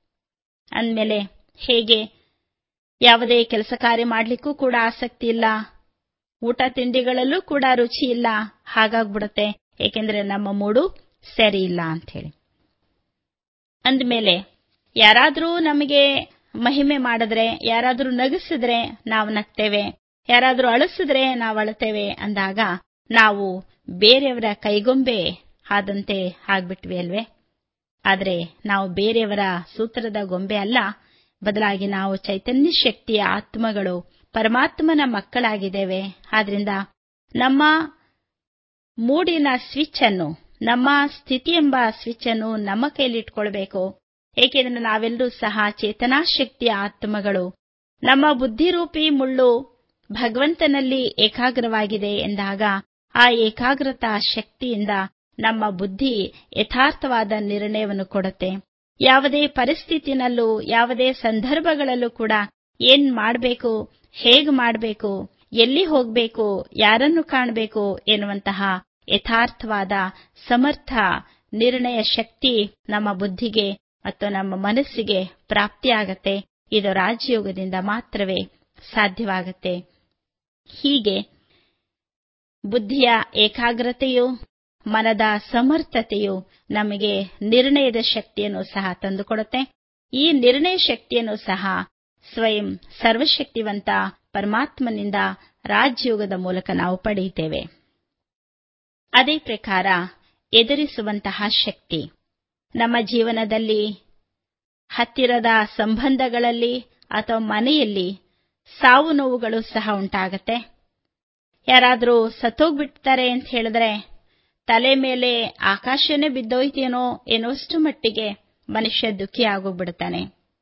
ಅಂದಮೇಲೆ ಹೇಗೆ ಯಾವುದೇ ಕೆಲಸ ಕಾರ್ಯ ಮಾಡಲಿಕ್ಕೂ ಕೂಡ ಆಸಕ್ತಿ ಇಲ್ಲ, ಊಟ ತಿಂಡಿಗಳಲ್ಲೂ ಕೂಡ ರುಚಿ ಇಲ್ಲ, ಹಾಗಾಗ್ಬಿಡುತ್ತೆ. ಏಕೆಂದ್ರೆ ನಮ್ಮ ಮೂಡು ಸರಿ ಇಲ್ಲ ಅಂತ ಹೇಳಿ. ಅಂದಮೇಲೆ ಯಾರಾದ್ರೂ ನಮಗೆ ಮಹಿಮೆ ಮಾಡಿದ್ರೆ, ಯಾರಾದ್ರೂ ನಗಿಸಿದ್ರೆ ನಾವು ನಗ್ತೇವೆ, ಯಾರಾದ್ರೂ ಅಳಿಸಿದ್ರೆ ನಾವು ಅಳುತ್ತೇವೆ ಅಂದಾಗ ನಾವು ಬೇರೆಯವರ ಕೈಗೊಂಬೆ ಆದಂತೆ ಆಗ್ಬಿಟ್ವಿ ಅಲ್ವೇ? ಆದರೆ ನಾವು ಬೇರೆಯವರ ಸೂತ್ರದ ಗೊಂಬೆ ಅಲ್ಲ, ಬದಲಾಗಿ ನಾವು ಚೈತನ್ಯ ಶಕ್ತಿಯ ಆತ್ಮಗಳು, ಪರಮಾತ್ಮನ ಮಕ್ಕಳಾಗಿದ್ದೇವೆ. ಆದ್ರಿಂದ ನಮ್ಮ ಮೂಡಿನ ಸ್ವಿಚ್ ಅನ್ನು, ನಮ್ಮ ಸ್ಥಿತಿ ಎಂಬ ಸ್ವಿಚ್ ಅನ್ನು ನಮ್ಮ ಕೈಲಿಟ್ಕೊಳ್ಬೇಕು. ಏಕೆಂದರೆ ನಾವೆಲ್ಲರೂ ಸಹ ಚೇತನಾಶಕ್ತಿಯ ಆತ್ಮಗಳು. ನಮ್ಮ ಬುದ್ಧಿರೂಪಿ ಮುಳ್ಳು ಭಗವಂತನಲ್ಲಿ ಏಕಾಗ್ರವಾಗಿದೆ ಎಂದಾಗ ಆ ಏಕಾಗ್ರತಾ ಶಕ್ತಿಯಿಂದ ನಮ್ಮ ಬುದ್ಧಿ ಯಥಾರ್ಥವಾದ ನಿರ್ಣಯವನ್ನು ಕೊಡುತ್ತೆ. ಯಾವುದೇ ಪರಿಸ್ಥಿತಿನಲ್ಲೂ, ಯಾವುದೇ ಸಂದರ್ಭಗಳಲ್ಲೂ ಕೂಡ ಏನ್ ಮಾಡಬೇಕು, ಹೇಗೆ ಮಾಡಬೇಕು, ಎಲ್ಲಿ ಹೋಗಬೇಕು, ಯಾರನ್ನು ಕಾಣಬೇಕು ಎನ್ನುವಂತಹ ಯಥಾರ್ಥವಾದ ಸಮರ್ಥ ನಿರ್ಣಯ ಶಕ್ತಿ ನಮ್ಮ ಬುದ್ಧಿಗೆ ಮತ್ತು ನಮ್ಮ ಮನಸ್ಸಿಗೆ ಪ್ರಾಪ್ತಿಯಾಗತ್ತೆ. ಇದು ರಾಜಯೋಗದಿಂದ ಮಾತ್ರವೇ ಸಾಧ್ಯವಾಗುತ್ತೆ. ಹೀಗೆ ಬುದ್ಧಿಯ ಏಕಾಗ್ರತೆಯು, ಮನದ ಸಮರ್ಥತೆಯು ನಮಗೆ ನಿರ್ಣಯದ ಶಕ್ತಿಯನ್ನು ಸಹ ತಂದುಕೊಡುತ್ತೆ. ಈ ನಿರ್ಣಯ ಶಕ್ತಿಯನ್ನು ಸಹ ಸ್ವಯಂ ಸರ್ವಶಕ್ತಿವಂತ ಪರಮಾತ್ಮನಿಂದ ರಾಜಯೋಗದ ಮೂಲಕ ನಾವು ಪಡೆಯುತ್ತೇವೆ. ಅದೇ ಪ್ರಕಾರ ಎದುರಿಸುವಂತಹ ಶಕ್ತಿ ನಮ್ಮ ಜೀವನದಲ್ಲಿ, ಹತ್ತಿರದ ಸಂಬಂಧಗಳಲ್ಲಿ ಅಥವಾ ಮನೆಯಲ್ಲಿ ಸಾವು ನೋವುಗಳು ಸಹ ಉಂಟಾಗತ್ತೆ. ಯಾರಾದರೂ ಸತ್ತೋಗ್ಬಿಡ್ತಾರೆ ಅಂತ ಹೇಳಿದ್ರೆ ತಲೆ ಮೇಲೆ ಆಕಾಶನೇ ಬಿದ್ದೋಯ್ತೇನೋ ಎನ್ನುವಷ್ಟು ಮಟ್ಟಿಗೆ ಮನುಷ್ಯ ದುಃಖಿ ಆಗೋಗ್ಬಿಡ್ತಾನೆ.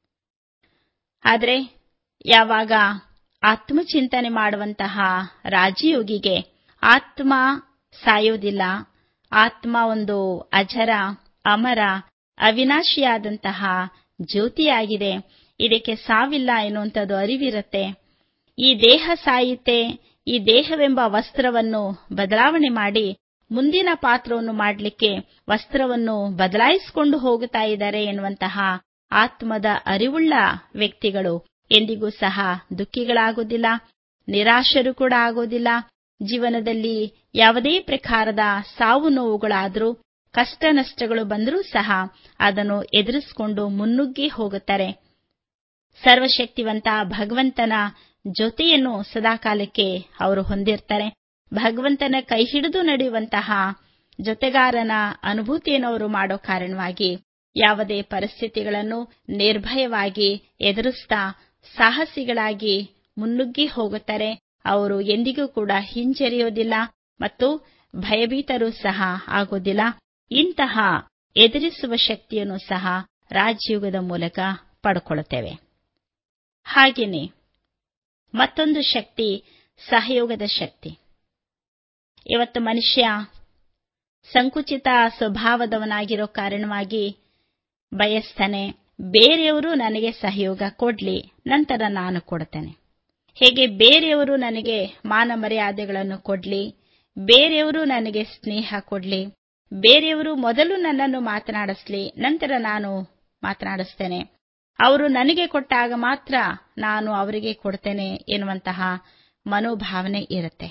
ಆದರೆ ಯಾವಾಗ ಆತ್ಮಚಿಂತನೆ ಮಾಡುವಂತಹ ರಾಜಯೋಗಿಗೆ ಆತ್ಮ ಸಾಯೋದಿಲ್ಲ, ಆತ್ಮ ಒಂದು ಅಜರ, ಅಮರ, ಅವಿನಾಶಿಯಾದಂತಹ ಜ್ಯೋತಿಯಾಗಿದೆ, ಇದಕ್ಕೆ ಸಾವಿಲ್ಲ ಎನ್ನುವಂಥದ್ದು ಅರಿವಿರುತ್ತೆ. ಈ ದೇಹ ಸಾಯುತ್ತೆ, ಈ ದೇಹವೆಂಬ ವಸ್ತ್ರವನ್ನು ಬದಲಾವಣೆ ಮಾಡಿ ಮುಂದಿನ ಪಾತ್ರವನ್ನು ಮಾಡಲಿಕ್ಕೆ ವಸ್ತ್ರವನ್ನು ಬದಲಾಯಿಸಿಕೊಂಡು ಹೋಗುತ್ತಾ ಇದ್ದಾರೆ ಎನ್ನುವಂತಹ ಆತ್ಮದ ಅರಿವುಳ್ಳ ವ್ಯಕ್ತಿಗಳು ಎಂದಿಗೂ ಸಹ ದುಃಖಿಗಳಾಗೋದಿಲ್ಲ, ನಿರಾಶರು ಕೂಡ ಆಗೋದಿಲ್ಲ. ಜೀವನದಲ್ಲಿ ಯಾವುದೇ ಪ್ರಕಾರದ ಸಾವು ನೋವುಗಳಾದರೂ, ಕಷ್ಟ ನಷ್ಟಗಳು ಬಂದರೂ ಸಹ ಅದನ್ನು ಎದುರಿಸಿಕೊಂಡು ಮುನ್ನುಗ್ಗಿ ಹೋಗುತ್ತಾರೆ. ಸರ್ವಶಕ್ತಿವಂತ ಭಗವಂತನ ಜೊತೆಯನ್ನು ಸದಾಕಾಲಕ್ಕೆ ಅವರು ಹೊಂದಿರ್ತಾರೆ. ಭಗವಂತನ ಕೈ ಹಿಡಿದು ನಡೆಯುವಂತಹ ಜೊತೆಗಾರನ ಅನುಭೂತಿಯನ್ನು ಅವರು ಮಾಡೋ ಕಾರಣವಾಗಿ ಯಾವುದೇ ಪರಿಸ್ಥಿತಿಗಳನ್ನು ನಿರ್ಭಯವಾಗಿ ಎದುರಿಸ್ತಾ ಸಾಹಸಿಗಳಾಗಿ ಮುನ್ನುಗ್ಗಿ ಹೋಗುತ್ತಾರೆ. ಅವರು ಎಂದಿಗೂ ಕೂಡ ಹಿಂಜರಿಯೋದಿಲ್ಲ ಮತ್ತು ಭಯಭೀತರೂ ಸಹ ಆಗೋದಿಲ್ಲ. ಇಂತಹ ಎದುರಿಸುವ ಶಕ್ತಿಯನ್ನು ಸಹ ರಾಜಯೋಗದ ಮೂಲಕ ಪಡ್ಕೊಳ್ಳುತ್ತೇವೆ. ಹಾಗೆಯೇ ಮತ್ತೊಂದು ಶಕ್ತಿ ಸಹಯೋಗದ ಶಕ್ತಿ. ಇವತ್ತು ಮನುಷ್ಯ ಸಂಕುಚಿತ ಸ್ವಭಾವದವನಾಗಿರೋ ಕಾರಣವಾಗಿ ಬಯಸ್ತಾನೆ, ಬೇರೆಯವರು ನನಗೆ ಸಹಯೋಗ ಕೊಡ್ಲಿ, ನಂತರ ನಾನು ಕೊಡ್ತೇನೆ. ಹೇಗೆ ಬೇರೆಯವರು ನನಗೆ ಮಾನ ಮರ್ಯಾದೆಗಳನ್ನು ಕೊಡ್ಲಿ, ಬೇರೆಯವರು ನನಗೆ ಸ್ನೇಹ ಕೊಡ್ಲಿ, ಬೇರೆಯವರು ಮೊದಲು ನನ್ನನ್ನು ಮಾತನಾಡಿಸ್ಲಿ, ನಂತರ ನಾನು ಮಾತನಾಡಿಸ್ತೇನೆ, ಅವರು ನನಗೆ ಕೊಟ್ಟಾಗ ಮಾತ್ರ ನಾನು ಅವರಿಗೆ ಕೊಡ್ತೇನೆ ಎನ್ನುವಂತಹ ಮನೋಭಾವನೆ ಇರುತ್ತೆ.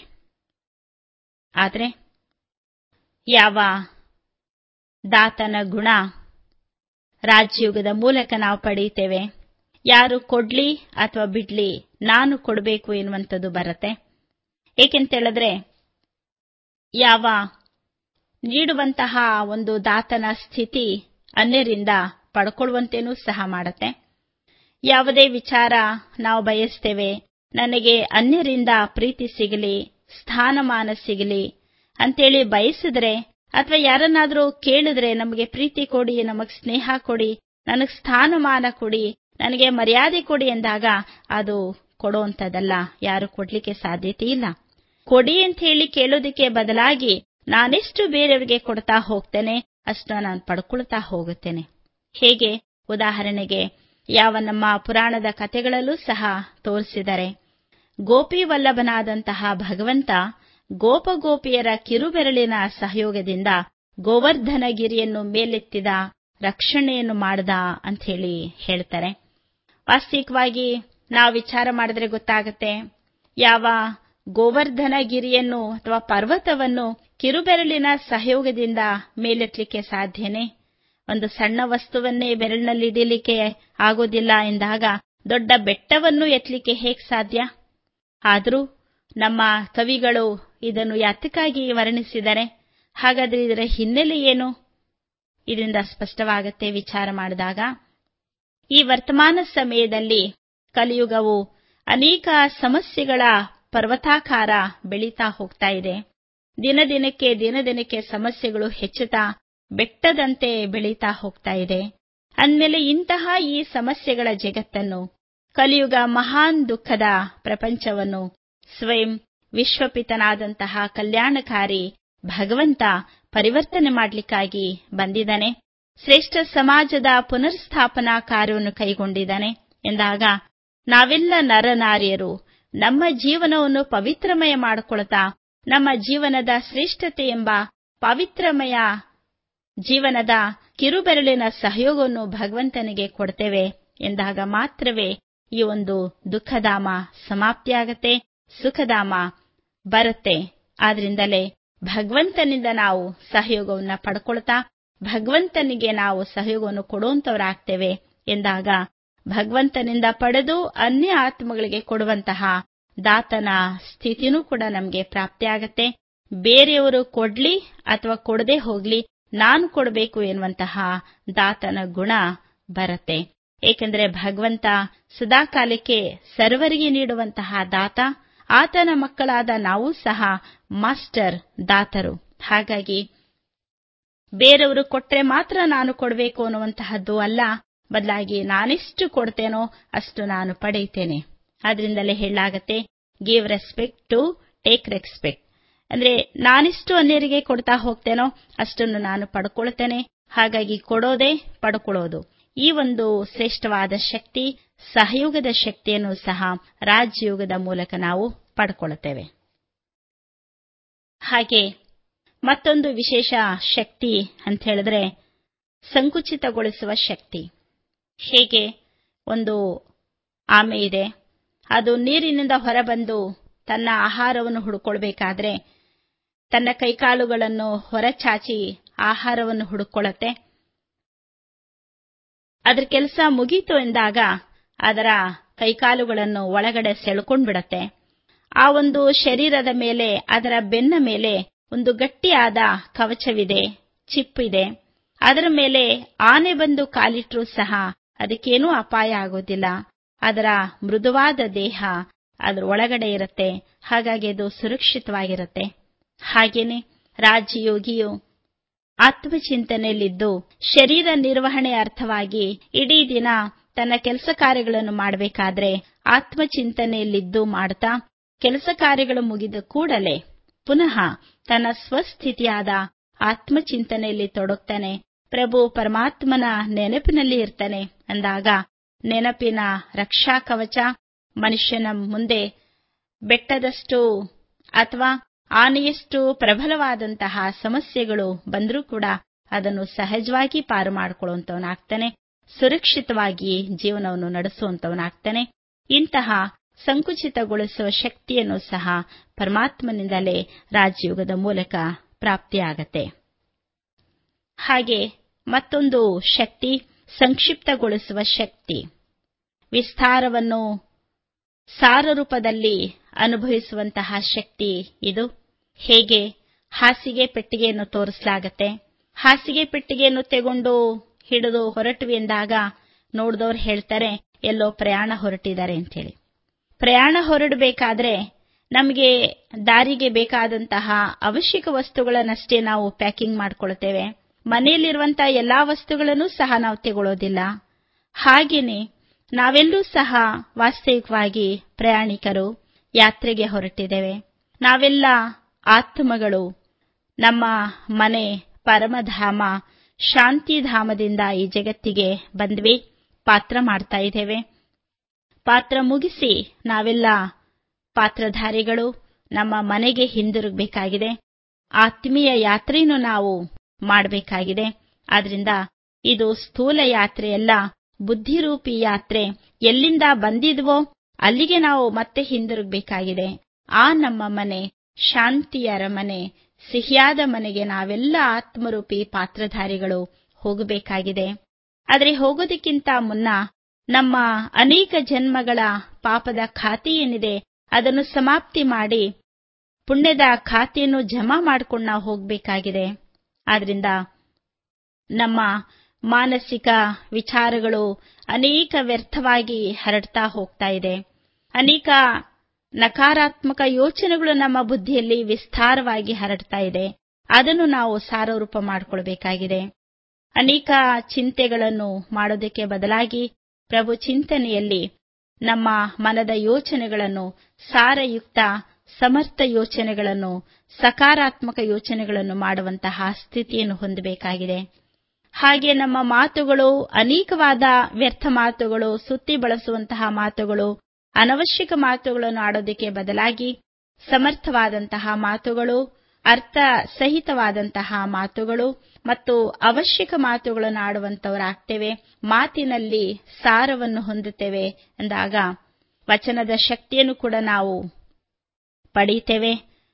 ಆದರೆ ಯಾವ ದಾತನ ಗುಣ ರಾಜಯೋಗದ ಮೂಲಕ ನಾವು ಪಡೆಯುತ್ತೇವೆ, ಯಾರು ಕೊಡ್ಲಿ ಅಥವಾ ಬಿಡ್ಲಿ ನಾನು ಕೊಡಬೇಕು ಎನ್ನುವಂಥದ್ದು ಬರುತ್ತೆ. ಏಕೆಂತೇಳಿದ್ರೆ ಯಾವ ನೀಡುವಂತಹ ಒಂದು ದಾತನ ಸ್ಥಿತಿ ಅನ್ಯರಿಂದ ಪಡ್ಕೊಳ್ಳುವಂತೇನೂ ಸಹ ಮಾಡುತ್ತೆ. ಯಾವುದೇ ವಿಚಾರ ನಾವು ಬಯಸ್ತೇವೆ, ನನಗೆ ಅನ್ಯರಿಂದ ಪ್ರೀತಿ ಸಿಗಲಿ, ಸ್ಥಾನಮಾನ ಸಿಗಲಿ ಅಂತೇಳಿ ಬಯಸಿದ್ರೆ, ಅಥವಾ ಯಾರನ್ನಾದರೂ ಕೇಳಿದ್ರೆ ನಮಗೆ ಪ್ರೀತಿ ಕೊಡಿ, ನಮಗೆ ಸ್ನೇಹ ಕೊಡಿ, ನನಗೆ ಸ್ಥಾನಮಾನ ಕೊಡಿ, ನನಗೆ ಮರ್ಯಾದೆ ಕೊಡಿ ಎಂದಾಗ ಅದು ಕೊಡುವಂಥದ್ದಲ್ಲ, ಯಾರು ಕೊಡ್ಲಿಕ್ಕೆ ಸಾಧ್ಯತೆ ಇಲ್ಲ. ಕೊಡಿ ಅಂತ ಹೇಳಿ ಕೇಳೋದಕ್ಕೆ ಬದಲಾಗಿ ನಾನೆಷ್ಟು ಬೇರೆಯವರಿಗೆ ಕೊಡ್ತಾ ಹೋಗ್ತೇನೆ ಅಷ್ಟು ನಾನು ಪಡ್ಕೊಳ್ತಾ ಹೋಗುತ್ತೇನೆ. ಹೇಗೆ ಉದಾಹರಣೆಗೆ ಯಾವ ನಮ್ಮ ಪುರಾಣದ ಕಥೆಗಳಲ್ಲೂ ಸಹ ತೋರಿಸಿದ್ದಾರೆ. ಗೋಪಿ ವಲ್ಲಭನಾದಂತಹ ಭಗವಂತ ಗೋಪಗೋಪಿಯರ ಕಿರುಬೆರಳಿನ ಸಹಯೋಗದಿಂದ ಗೋವರ್ಧನಗಿರಿಯನ್ನು ಮೇಲೆತ್ತಿದ, ರಕ್ಷಣೆಯನ್ನು ಮಾಡಿದ ಅಂತ ಹೇಳಿ ಹೇಳ್ತಾರೆ. ವಾಸ್ತವಿಕವಾಗಿ ನಾವು ವಿಚಾರ ಮಾಡಿದ್ರೆ ಗೊತ್ತಾಗುತ್ತೆ, ಯಾವ ಗೋವರ್ಧನಗಿರಿಯನ್ನು ಅಥವಾ ಪರ್ವತವನ್ನು ಕಿರುಬೆರಳಿನ ಸಹಯೋಗದಿಂದ ಮೇಲೆತ್ತಲಿಕ್ಕೆ ಸಾಧ್ಯನೇ? ಒಂದು ಸಣ್ಣ ವಸ್ತುವನ್ನೇ ಬೆರಳಿನಲ್ಲಿ ಹಿಡಿಯಲಿಕ್ಕೆ ಆಗೋದಿಲ್ಲ ಎಂದಾಗ ದೊಡ್ಡ ಬೆಟ್ಟವನ್ನು ಎತ್ತಲಿಕ್ಕೆ ಹೇಗೆ ಸಾಧ್ಯ? ಆದರೂ ನಮ್ಮ ಕವಿಗಳು ಇದನ್ನು ಯಾತಕ್ಕಾಗಿ ವರ್ಣಿಸಿದರೆ? ಹಾಗಾದರೆ ಇದರ ಹಿನ್ನೆಲೆ ಏನು? ಇದರಿಂದ ಸ್ಪಷ್ಟವಾಗುತ್ತೆ ವಿಚಾರ ಮಾಡಿದಾಗ. ಈ ವರ್ತಮಾನ ಸಮಯದಲ್ಲಿ ಕಲಿಯುಗವು ಅನೇಕ ಸಮಸ್ಯೆಗಳ ಪರ್ವತಾಕಾರ ಬೆಳೀತಾ ಹೋಗ್ತಾ ಇದೆ. ದಿನ ದಿನಕ್ಕೆ ದಿನ ದಿನಕ್ಕೆ ಸಮಸ್ಯೆಗಳು ಹೆಚ್ಚುತ್ತಾ ಬೆಟ್ಟದಂತೆ ಬೆಳೀತಾ ಹೋಗ್ತಾ ಇದೆ. ಅಂದಮೇಲೆ ಇಂತಹ ಈ ಸಮಸ್ಯೆಗಳ ಜಗತ್ತನ್ನು, ಕಲಿಯುಗ ಮಹಾನ್ ದುಃಖದ ಪ್ರಪಂಚವನ್ನು ಸ್ವಯಂ ವಿಶ್ವಪಿತನಾದಂತಹ ಕಲ್ಯಾಣಕಾರಿ ಭಗವಂತ ಪರಿವರ್ತನೆ ಮಾಡಲಿಕ್ಕಾಗಿ ಬಂದಿದ್ದಾನೆ. ಶ್ರೇಷ್ಠ ಸಮಾಜದ ಪುನರ್ಸ್ಥಾಪನಾ ಕಾರ್ಯವನ್ನು ಕೈಗೊಂಡಿದ್ದಾನೆ ಎಂದಾಗ ನಾವೆಲ್ಲ ನರನಾರಿಯರು ನಮ್ಮ ಜೀವನವನ್ನು ಪವಿತ್ರಮಯ ಮಾಡಿಕೊಳ್ತಾ ನಮ್ಮ ಜೀವನದ ಶ್ರೇಷ್ಠತೆ ಎಂಬ ಪವಿತ್ರಮಯ ಜೀವನದ ಕಿರುಬೆರಳಿನ ಸಹಯೋಗವನ್ನು ಭಗವಂತನಿಗೆ ಕೊಡ್ತೇವೆ ಎಂದಾಗ ಮಾತ್ರವೇ ಈ ಒಂದು ದುಃಖಧಾಮ ಸಮಾಪ್ತಿಯಾಗತ್ತೆ, ಸುಖಧಾಮ ಬರುತ್ತೆ. ಆದ್ರಿಂದಲೇ ಭಗವಂತನಿಂದ ನಾವು ಸಹಯೋಗವನ್ನು ಪಡ್ಕೊಳ್ತಾ ಭಗವಂತನಿಗೆ ನಾವು ಸಹಯೋಗವನ್ನು ಕೊಡುವಂತವರಾಗ್ತೇವೆ ಎಂದಾಗ ಭಗವಂತನಿಂದ ಪಡೆದು ಅನ್ಯ ಆತ್ಮಗಳಿಗೆ ಕೊಡುವಂತಹ ದಾತನ ಸ್ಥಿತಿನೂ ಕೂಡ ನಮಗೆ ಪ್ರಾಪ್ತಿಯಾಗತ್ತೆ. ಬೇರೆಯವರು ಕೊಡ್ಲಿ ಅಥವಾ ಕೊಡದೆ ಹೋಗ್ಲಿ, ನಾನು ಕೊಡಬೇಕು ಎನ್ನುವಂತಹ ದಾತನ ಗುಣ ಬರುತ್ತೆ. ಏಕೆಂದರೆ ಭಗವಂತ ಸದಾಕಾಲಕ್ಕೆ ಸರ್ವರಿಗೆ ನೀಡುವಂತಹ ದಾತ. ಆತನ ಮಕ್ಕಳಾದ ನಾವು ಸಹ ಮಾಸ್ಟರ್ ದಾತರು. ಹಾಗಾಗಿ ಬೇರೆಯವರು ಕೊಟ್ರೆ ಮಾತ್ರ ನಾನು ಕೊಡಬೇಕು ಅನ್ನುವಂತಹದ್ದು ಅಲ್ಲ, ಬದಲಾಗಿ ನಾನೆಷ್ಟು ಕೊಡ್ತೇನೋ ಅಷ್ಟು ನಾನು ಪಡೆಯುತ್ತೇನೆ. ಆದ್ರಿಂದಲೇ ಹೇಳಲಾಗತ್ತೆ, give respect to take respect. ಅಂದ್ರೆ ನಾನಿಷ್ಟು ಅನ್ಯರಿಗೆ ಕೊಡ್ತಾ ಹೋಗ್ತೇನೋ ಅಷ್ಟನ್ನು ನಾನು ಪಡ್ಕೊಳ್ತೇನೆ. ಹಾಗಾಗಿ ಕೊಡೋದೇ ಪಡ್ಕೊಳ್ಳೋದು. ಈ ಒಂದು ಶ್ರೇಷ್ಠವಾದ ಶಕ್ತಿ, ಸಹಯೋಗದ ಶಕ್ತಿಯನ್ನು ಸಹ ರಾಜಯೋಗದ ಮೂಲಕ ನಾವು ಪಡ್ಕೊಳ್ಳುತ್ತೇವೆ. ಹಾಗೆ ಮತ್ತೊಂದು ವಿಶೇಷ ಶಕ್ತಿ ಅಂತ ಹೇಳಿದ್ರೆ ಸಂಕುಚಿತಗೊಳಿಸುವ ಶಕ್ತಿ. ಹೇಗೆ ಒಂದು ಆಮೆ ಇದೆ, ಅದು ನೀರಿನಿಂದ ಹೊರಬಂದು ತನ್ನ ಆಹಾರವನ್ನು ಹುಡುಕೊಳ್ಬೇಕಾದ್ರೆ ತನ್ನ ಕೈಕಾಲುಗಳನ್ನು ಹೊರಚಾಚಿ ಆಹಾರವನ್ನು ಹುಡುಕೊಳ್ಳುತ್ತೆ. ಅದರ ಕೆಲಸ ಮುಗೀತು ಎಂದಾಗ ಅದರ ಕೈಕಾಲುಗಳನ್ನು ಒಳಗಡೆ ಸೆಳ್ಕೊಂಡು ಬಿಡತ್ತೆ. ಆ ಒಂದು ಶರೀರದ ಮೇಲೆ, ಅದರ ಬೆನ್ನ ಮೇಲೆ ಒಂದು ಗಟ್ಟಿಯಾದ ಕವಚವಿದೆ, ಚಿಪ್ ಇದೆ. ಅದರ ಮೇಲೆ ಆನೆ ಬಂದು ಕಾಲಿಟ್ಟರೂ ಸಹ ಅದಕ್ಕೇನೂ ಅಪಾಯ ಆಗೋದಿಲ್ಲ. ಅದರ ಮೃದುವಾದ ದೇಹ ಅದರ ಒಳಗಡೆ ಇರುತ್ತೆ. ಹಾಗಾಗಿ ಅದು ಸುರಕ್ಷಿತವಾಗಿರುತ್ತೆ. ಹಾಗೇನೆ ರಾಜಯೋಗಿಯು ಆತ್ಮಚಿಂತನೆಯಲ್ಲಿದ್ದು ಶರೀರ ನಿರ್ವಹಣೆ ಅರ್ಥವಾಗಿ ಇಡೀ ದಿನ ತನ್ನ ಕೆಲಸ ಕಾರ್ಯಗಳನ್ನು ಮಾಡಬೇಕಾದ್ರೆ ಆತ್ಮಚಿಂತನೆಯಲ್ಲಿದ್ದು ಮಾಡ್ತಾ ಕೆಲಸ ಕಾರ್ಯಗಳು ಮುಗಿದ ಕೂಡಲೇ ಪುನಃ ತನ್ನ ಸ್ವಸ್ಥಿತಿಯಾದ ಆತ್ಮಚಿಂತನೆಯಲ್ಲಿ ತೊಡಗ್ತಾನೆ. ಪ್ರಭು ಪರಮಾತ್ಮನ ನೆನಪಿನಲ್ಲಿ ಇರ್ತಾನೆ. ಅಂದಾಗ ನೆನಪಿನ ರಕ್ಷಾ ಕವಚ ಮನುಷ್ಯನ ಮುಂದೆ ಬೆಟ್ಟದಷ್ಟು ಅಥವಾ ಆನೆಯಷ್ಟು ಪ್ರಬಲವಾದಂತಹ ಸಮಸ್ಯೆಗಳು ಬಂದರೂ ಕೂಡ ಅದನ್ನು ಸಹಜವಾಗಿ ಪಾರು ಮಾಡಿಕೊಳ್ಳುವಂತವನಾಗ್ತಾನೆ. ಸುರಕ್ಷಿತವಾಗಿ ಜೀವನವನ್ನು ನಡೆಸುವಂತವನಾಗ್ತಾನೆ. ಇಂತಹ ಸಂಕುಚಿತಗೊಳಿಸುವ ಶಕ್ತಿಯನ್ನು ಸಹ ಪರಮಾತ್ಮನಿಂದಲೇ ರಾಜಯೋಗದ ಮೂಲಕ ಪ್ರಾಪ್ತಿಯಾಗತ್ತೆ. ಹಾಗೆ ಮತ್ತೊಂದು ಶಕ್ತಿ ಸಂಕ್ಷಿಪ್ತಗೊಳಿಸುವ ಶಕ್ತಿ. ವಿಸ್ತಾರವನ್ನು ಸಾರ ರೂಪದಲ್ಲಿ ಅನುಭವಿಸುವಂತಹ ಶಕ್ತಿ ಇದು. ಹೇಗೆ ಹಾಸಿಗೆ ಪೆಟ್ಟಿಗೆಯನ್ನು ತೋರಿಸಲಾಗತ್ತೆ. ಹಾಸಿಗೆ ಪೆಟ್ಟಿಗೆಯನ್ನು ತೆಗೊಂಡು ಹಿಡಿದು ಹೊರಟುವಿ ಎಂದಾಗ ನೋಡಿದವರು ಹೇಳ್ತಾರೆ ಎಲ್ಲೋ ಪ್ರಯಾಣ ಹೊರಟಿದ್ದಾರೆ ಅಂತೇಳಿ. ಪ್ರಯಾಣ ಹೊರಡಬೇಕಾದ್ರೆ ನಮಗೆ ದಾರಿಗೆ ಬೇಕಾದಂತಹ ಅವಶ್ಯಕ ವಸ್ತುಗಳನ್ನಷ್ಟೇ ನಾವು ಪ್ಯಾಕಿಂಗ್ ಮಾಡಿಕೊಳ್ಳುತ್ತೇವೆ. ಮನೆಯಲ್ಲಿರುವಂತಹ ಎಲ್ಲಾ ವಸ್ತುಗಳನ್ನು ಸಹ ನಾವು ತಗೊಳ್ಳೋದಿಲ್ಲ. ಹಾಗೇನೆ ನಾವೆಲ್ಲರೂ ಸಹ ವಾಸ್ತವಿಕವಾಗಿ ಪ್ರಯಾಣಿಕರು, ಯಾತ್ರೆಗೆ ಹೊರಟಿದ್ದೇವೆ. ನಾವೆಲ್ಲ ಆತ್ಮಗಳು. ನಮ್ಮ ಮನೆ ಪರಮಧಾಮ ಶಾಂತಿಧಾಮದಿಂದ ಈ ಜಗತ್ತಿಗೆ ಬಂದ್ವಿ. ಪಾತ್ರ ಮಾಡ್ತಾ ಇದ್ದೇವೆ. ಪಾತ್ರ ಮುಗಿಸಿ ನಾವೆಲ್ಲ ಪಾತ್ರಧಾರಿಗಳು ನಮ್ಮ ಮನೆಗೆ ಹಿಂದಿರುಗಬೇಕಾಗಿದೆ. ಆತ್ಮೀಯ ಯಾತ್ರೆಯನ್ನು ನಾವು ಮಾಡಬೇಕಾಗಿದೆ. ಆದ್ರಿಂದ ಇದು ಸ್ಥೂಲ ಯಾತ್ರೆಯಲ್ಲ, ಬುದ್ಧಿರೂಪಿ ಯಾತ್ರೆ. ಎಲ್ಲಿಂದ ಬಂದಿದ್ವೋ ಅಲ್ಲಿಗೆ ನಾವು ಮತ್ತೆ ಹಿಂದಿರುಗಬೇಕಾಗಿದೆ. ಆ ನಮ್ಮ ಮನೆ ಶಾಂತಿಯ ಅರಮನೆ, ಸಿಹಿಯಾದ ಮನೆಗೆ ನಾವೆಲ್ಲ ಆತ್ಮರೂಪಿ ಪಾತ್ರಧಾರಿಗಳು ಹೋಗಬೇಕಾಗಿದೆ. ಆದರೆ ಹೋಗೋದಕ್ಕಿಂತ ಮುನ್ನ ನಮ್ಮ ಅನೇಕ ಜನ್ಮಗಳ ಪಾಪದ ಖಾತೆ ಏನಿದೆ ಅದನ್ನು ಸಮಾಪ್ತಿ ಮಾಡಿ ಪುಣ್ಯದ ಖಾತೆಯನ್ನು ಜಮಾ ಮಾಡಿಕೊಂಡು ನಾವು ಹೋಗಬೇಕಾಗಿದೆ. ಆದ್ರಿಂದ ನಮ್ಮ ಮಾನಸಿಕ ವಿಚಾರಗಳು ಅನೇಕ ವ್ಯರ್ಥವಾಗಿ ಹರಡ್ತಾ ಹೋಗ್ತಾ ಇದೆ. ಅನೇಕ ನಕಾರಾತ್ಮಕ ಯೋಚನೆಗಳು ನಮ್ಮ ಬುದ್ಧಿಯಲ್ಲಿ ವಿಸ್ತಾರವಾಗಿ ಹರಡ್ತಾ ಇದೆ. ಅದನ್ನು ನಾವು ಸಾರರೂಪ ಮಾಡಿಕೊಳ್ಬೇಕಾಗಿದೆ. ಅನೇಕ ಚಿಂತೆಗಳನ್ನು ಮಾಡೋದಕ್ಕೆ ಬದಲಾಗಿ ಪ್ರಭು ಚಿಂತನೆಯಲ್ಲಿ ನಮ್ಮ ಮನದ ಯೋಚನೆಗಳನ್ನು ಸಾರಯುಕ್ತ ಸಮರ್ಥ ಯೋಚನೆಗಳನ್ನು ಸಕಾರಾತ್ಮಕ ಯೋಚನೆಗಳನ್ನು ಮಾಡುವಂತಹ ಸ್ಥಿತಿಯನ್ನು ಹೊಂದಬೇಕಾಗಿದೆ. ಹಾಗೆ ನಮ್ಮ ಮಾತುಗಳು ಅನೇಕವಾದ ವ್ಯರ್ಥ ಮಾತುಗಳು, ಸುತ್ತಿ ಬಳಸುವಂತಹ ಮಾತುಗಳು, ಅನವಶ್ಯಕ ಮಾತುಗಳನ್ನು ಆಡೋದಕ್ಕೆ ಬದಲಾಗಿ ಸಮರ್ಥವಾದಂತಹ ಮಾತುಗಳು, ಅರ್ಥ ಸಹಿತವಾದಂತಹ ಮಾತುಗಳು ಮತ್ತು ಅವಶ್ಯಕ ಮಾತುಗಳನ್ನು ಆಡುವಂತವರಾಗ್ತೇವೆ. ಮಾತಿನಲ್ಲಿ ಸಾರವನ್ನು ಹೊಂದುತ್ತೇವೆ ಎಂದಾಗ ವಚನದ ಶಕ್ತಿಯನ್ನು ಕೂಡ ನಾವು ಪಡೆಯುತ್ತೇವೆ.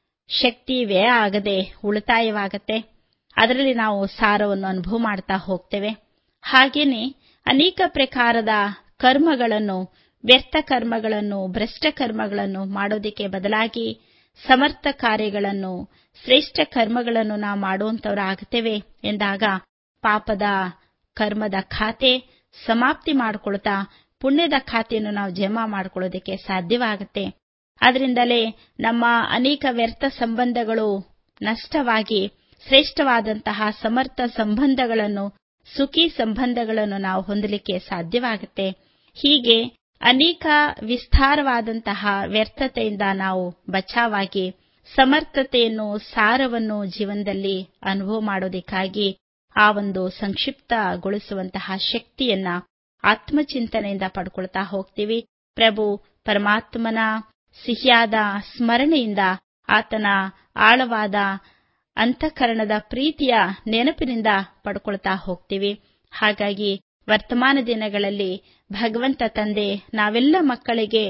ಶಕ್ತಿ ವ್ಯಯ ಆಗದೆ ಉಳಿತಾಯವಾಗತ್ತೆ. ಅದರಲ್ಲಿ ನಾವು ಸಾರವನ್ನು ಅನುಭವ ಮಾಡ್ತಾ ಹೋಗ್ತೇವೆ. ಹಾಗೇನೆ ಅನೇಕ ಪ್ರಕಾರದ ಕರ್ಮಗಳನ್ನು, ವ್ಯರ್ಥ ಕರ್ಮಗಳನ್ನು, ಭ್ರಷ್ಟ ಕರ್ಮಗಳನ್ನು ಮಾಡೋದಕ್ಕೆ ಬದಲಾಗಿ ಸಮರ್ಥ ಕಾರ್ಯಗಳನ್ನು, ಶ್ರೇಷ್ಠ ಕರ್ಮಗಳನ್ನು ನಾವು ಮಾಡುವಂತವರಾಗುತ್ತೇವೆ ಎಂದಾಗ ಪಾಪದ ಕರ್ಮದ ಖಾತೆ ಸಮಾಪ್ತಿ ಮಾಡಿಕೊಳ್ತಾ ಪುಣ್ಯದ ಖಾತೆಯನ್ನು ನಾವು ಜಮಾ ಮಾಡಿಕೊಳ್ಳೋದಕ್ಕೆ ಸಾಧ್ಯವಾಗುತ್ತೆ. ಅದರಿಂದಲೇ ನಮ್ಮ ಅನೇಕ ವ್ಯರ್ಥ ಸಂಬಂಧಗಳು ನಷ್ಟವಾಗಿ ಶ್ರೇಷ್ಠವಾದಂತಹ ಸಮರ್ಥ ಸಂಬಂಧಗಳನ್ನು, ಸುಖಿ ಸಂಬಂಧಗಳನ್ನು ನಾವು ಹೊಂದಲಿಕ್ಕೆ ಸಾಧ್ಯವಾಗುತ್ತೆ. ಹೀಗೆ ಅನೇಕ ವಿಸ್ತಾರವಾದಂತಹ ವ್ಯರ್ಥತೆಯಿಂದ ನಾವು ಬಚಾವಾಗಿ ಸಮರ್ಥತೆಯನ್ನು, ಸಾರವನ್ನು ಜೀವನದಲ್ಲಿ ಅನುಭವ ಮಾಡೋದಕ್ಕಾಗಿ ಆ ಒಂದು ಸಂಕ್ಷಿಪ್ತಗೊಳಿಸುವಂತಹ ಶಕ್ತಿಯನ್ನ ಆತ್ಮಚಿಂತನೆಯಿಂದ ಪಡ್ಕೊಳ್ತಾ ಹೋಗ್ತೀವಿ. ಪ್ರಭು ಪರಮಾತ್ಮನ ಸಿಹಿಯಾದ ಸ್ಮರಣೆಯಿಂದ, ಆತನ ಆಳವಾದ ಅಂತಃಕರಣದ ಪ್ರೀತಿಯ ನೆನಪಿನಿಂದ ಪಡ್ಕೊಳ್ತಾ ಹೋಗ್ತೀವಿ. ಹಾಗಾಗಿ ವರ್ತಮಾನ ದಿನಗಳಲ್ಲಿ ಭಗವಂತ ತಂದೆ ನಾವೆಲ್ಲ ಮಕ್ಕಳಿಗೆ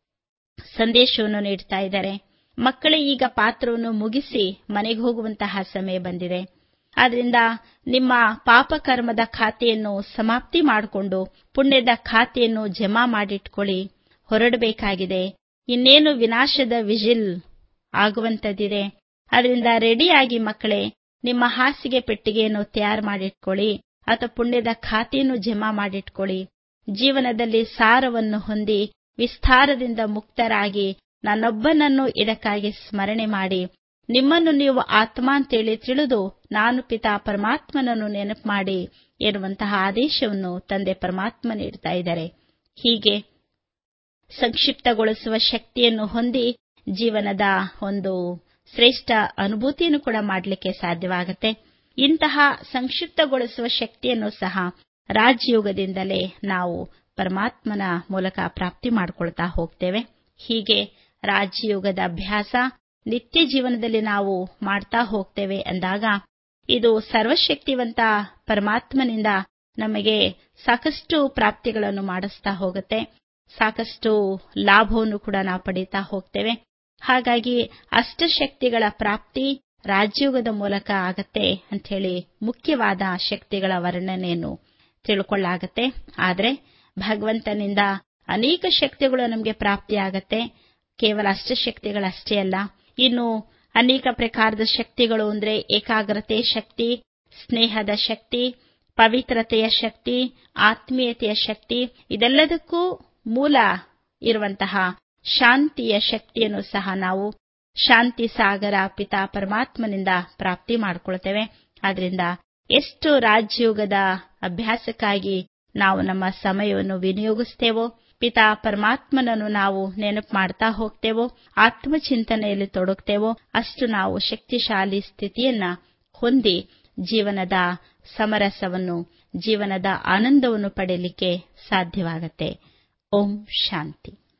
ಸಂದೇಶವನ್ನು ನೀಡ್ತಾ ಇದ್ದಾರೆ. ಮಕ್ಕಳೇ ಈಗ ಪಾತ್ರವನ್ನು ಮುಗಿಸಿ ಮನೆಗೆ ಹೋಗುವಂತಹ ಸಮಯ ಬಂದಿದೆ. ಆದ್ರಿಂದ ನಿಮ್ಮ ಪಾಪಕರ್ಮದ ಖಾತೆಯನ್ನು ಸಮಾಪ್ತಿ ಮಾಡಿಕೊಂಡು ಪುಣ್ಯದ ಖಾತೆಯನ್ನು ಜಮಾ ಮಾಡಿಟ್ಕೊಳ್ಳಿ. ಹೊರಡಬೇಕಾಗಿದೆ. ಇನ್ನೇನು ವಿನಾಶದ ವಿಜಿಲ್ ಆಗುವಂತದ್ದಿದೆ. ಅದರಿಂದ ರೆಡಿಯಾಗಿ ಮಕ್ಕಳೇ ನಿಮ್ಮ ಹಾಸಿಗೆ ಪೆಟ್ಟಿಗೆಯನ್ನು ತಯಾರು ಮಾಡಿಟ್ಕೊಳ್ಳಿ ಅಥವಾ ಪುಣ್ಯದ ಖಾತೆಯನ್ನು ಜಮಾ ಮಾಡಿಟ್ಕೊಳ್ಳಿ. ಜೀವನದಲ್ಲಿ ಸಾರವನ್ನು ಹೊಂದಿ ವಿಸ್ತಾರದಿಂದ ಮುಕ್ತರಾಗಿ ನನ್ನೊಬ್ಬನನ್ನು ಇದಕ್ಕಾಗಿ ಸ್ಮರಣೆ ಮಾಡಿ ನಿಮ್ಮನ್ನು ನೀವು ಆತ್ಮ ಅಂತೇಳಿ ತಿಳಿದು ನಾನು ಪಿತಾ ಪರಮಾತ್ಮನನ್ನು ನೆನಪು ಮಾಡಿ ಎನ್ನುವಂತಹ ಆದೇಶವನ್ನು ತಂದೆ ಪರಮಾತ್ಮ ನೀಡ್ತಾ ಇದ್ದಾರೆ. ಹೀಗೆ ಸಂಕ್ಷಿಪ್ತಗೊಳಿಸುವ ಶಕ್ತಿಯನ್ನು ಹೊಂದಿ ಜೀವನದ ಒಂದು ಶ್ರೇಷ್ಠ ಅನುಭೂತಿಯನ್ನು ಕೂಡ ಮಾಡಲಿಕ್ಕೆ ಸಾಧ್ಯವಾಗುತ್ತೆ. ಇಂತಹ ಸಂಕ್ಷಿಪ್ತಗೊಳಿಸುವ ಶಕ್ತಿಯನ್ನು ಸಹ ರಾಜಯೋಗದಿಂದಲೇ ನಾವು ಪರಮಾತ್ಮನ ಮೂಲಕ ಪ್ರಾಪ್ತಿ ಮಾಡಿಕೊಳ್ತಾ ಹೋಗ್ತೇವೆ. ಹೀಗೆ ರಾಜಯೋಗದ ಅಭ್ಯಾಸ ನಿತ್ಯ ಜೀವನದಲ್ಲಿ ನಾವು ಮಾಡ್ತಾ ಹೋಗ್ತೇವೆ ಅಂದಾಗ ಇದು ಸರ್ವಶಕ್ತಿವಂತ ಪರಮಾತ್ಮನಿಂದ ನಮಗೆ ಸಾಕಷ್ಟು ಪ್ರಾಪ್ತಿಗಳನ್ನು ಮಾಡಿಸ್ತಾ ಹೋಗುತ್ತೆ. ಸಾಕಷ್ಟು ಲಾಭವನ್ನು ಕೂಡ ನಾವು ಪಡೀತಾ ಹೋಗ್ತೇವೆ. ಹಾಗಾಗಿ ಅಷ್ಟಶಕ್ತಿಗಳ ಪ್ರಾಪ್ತಿ ರಾಜಯೋಗದ ಮೂಲಕ ಆಗತ್ತೆ ಅಂತ ಹೇಳಿ ಮುಖ್ಯವಾದ ಶಕ್ತಿಗಳ ವರ್ಣನೆಯನ್ನು ತಿಳ್ಕೊಳ್ಳಾಗತ್ತೆ. ಆದರೆ ಭಗವಂತನಿಂದ ಅನೇಕ ಶಕ್ತಿಗಳು ನಮಗೆ ಪ್ರಾಪ್ತಿಯಾಗತ್ತೆ. ಕೇವಲ ಅಷ್ಟಶಕ್ತಿಗಳಷ್ಟೇ ಅಲ್ಲ, ಇನ್ನು ಅನೇಕ ಪ್ರಕಾರದ ಶಕ್ತಿಗಳು ಅಂದ್ರೆ ಏಕಾಗ್ರತೆ ಶಕ್ತಿ, ಸ್ನೇಹದ ಶಕ್ತಿ, ಪವಿತ್ರತೆಯ ಶಕ್ತಿ, ಆತ್ಮೀಯತೆಯ ಶಕ್ತಿ, ಇದೆಲ್ಲದಕ್ಕೂ ಮೂಲ ಇರುವಂತಹ ಶಾಂತಿಯ ಶಕ್ತಿಯನ್ನು ಸಹ ನಾವು ಶಾಂತಿ ಸಾಗರ ಪಿತಾ ಪರಮಾತ್ಮನಿಂದ ಪ್ರಾಪ್ತಿ ಮಾಡಿಕೊಳ್ತೇವೆ. ಆದ್ರಿಂದ ಎಷ್ಟು ರಾಜಯೋಗದ ಅಭ್ಯಾಸಕ್ಕಾಗಿ ನಾವು ನಮ್ಮ ಸಮಯವನ್ನು ವಿನಿಯೋಗಿಸ್ತೇವೋ, ಪಿತಾ ಪರಮಾತ್ಮನನ್ನು ನಾವು ನೆನಪು ಮಾಡ್ತಾ ಹೋಗ್ತೇವೋ, ಆತ್ಮಚಿಂತನೆಯಲ್ಲಿ ತೊಡಗ್ತೇವೋ, ಅಷ್ಟು ನಾವು ಶಕ್ತಿಶಾಲಿ ಸ್ಥಿತಿಯನ್ನ ಹೊಂದಿ ಜೀವನದ ಸಮರಸವನ್ನು, ಜೀವನದ ಆನಂದವನ್ನು ಪಡೆಯಲಿಕ್ಕೆ ಸಾಧ್ಯವಾಗುತ್ತೆ. ಓಂ ಶಾಂತಿ.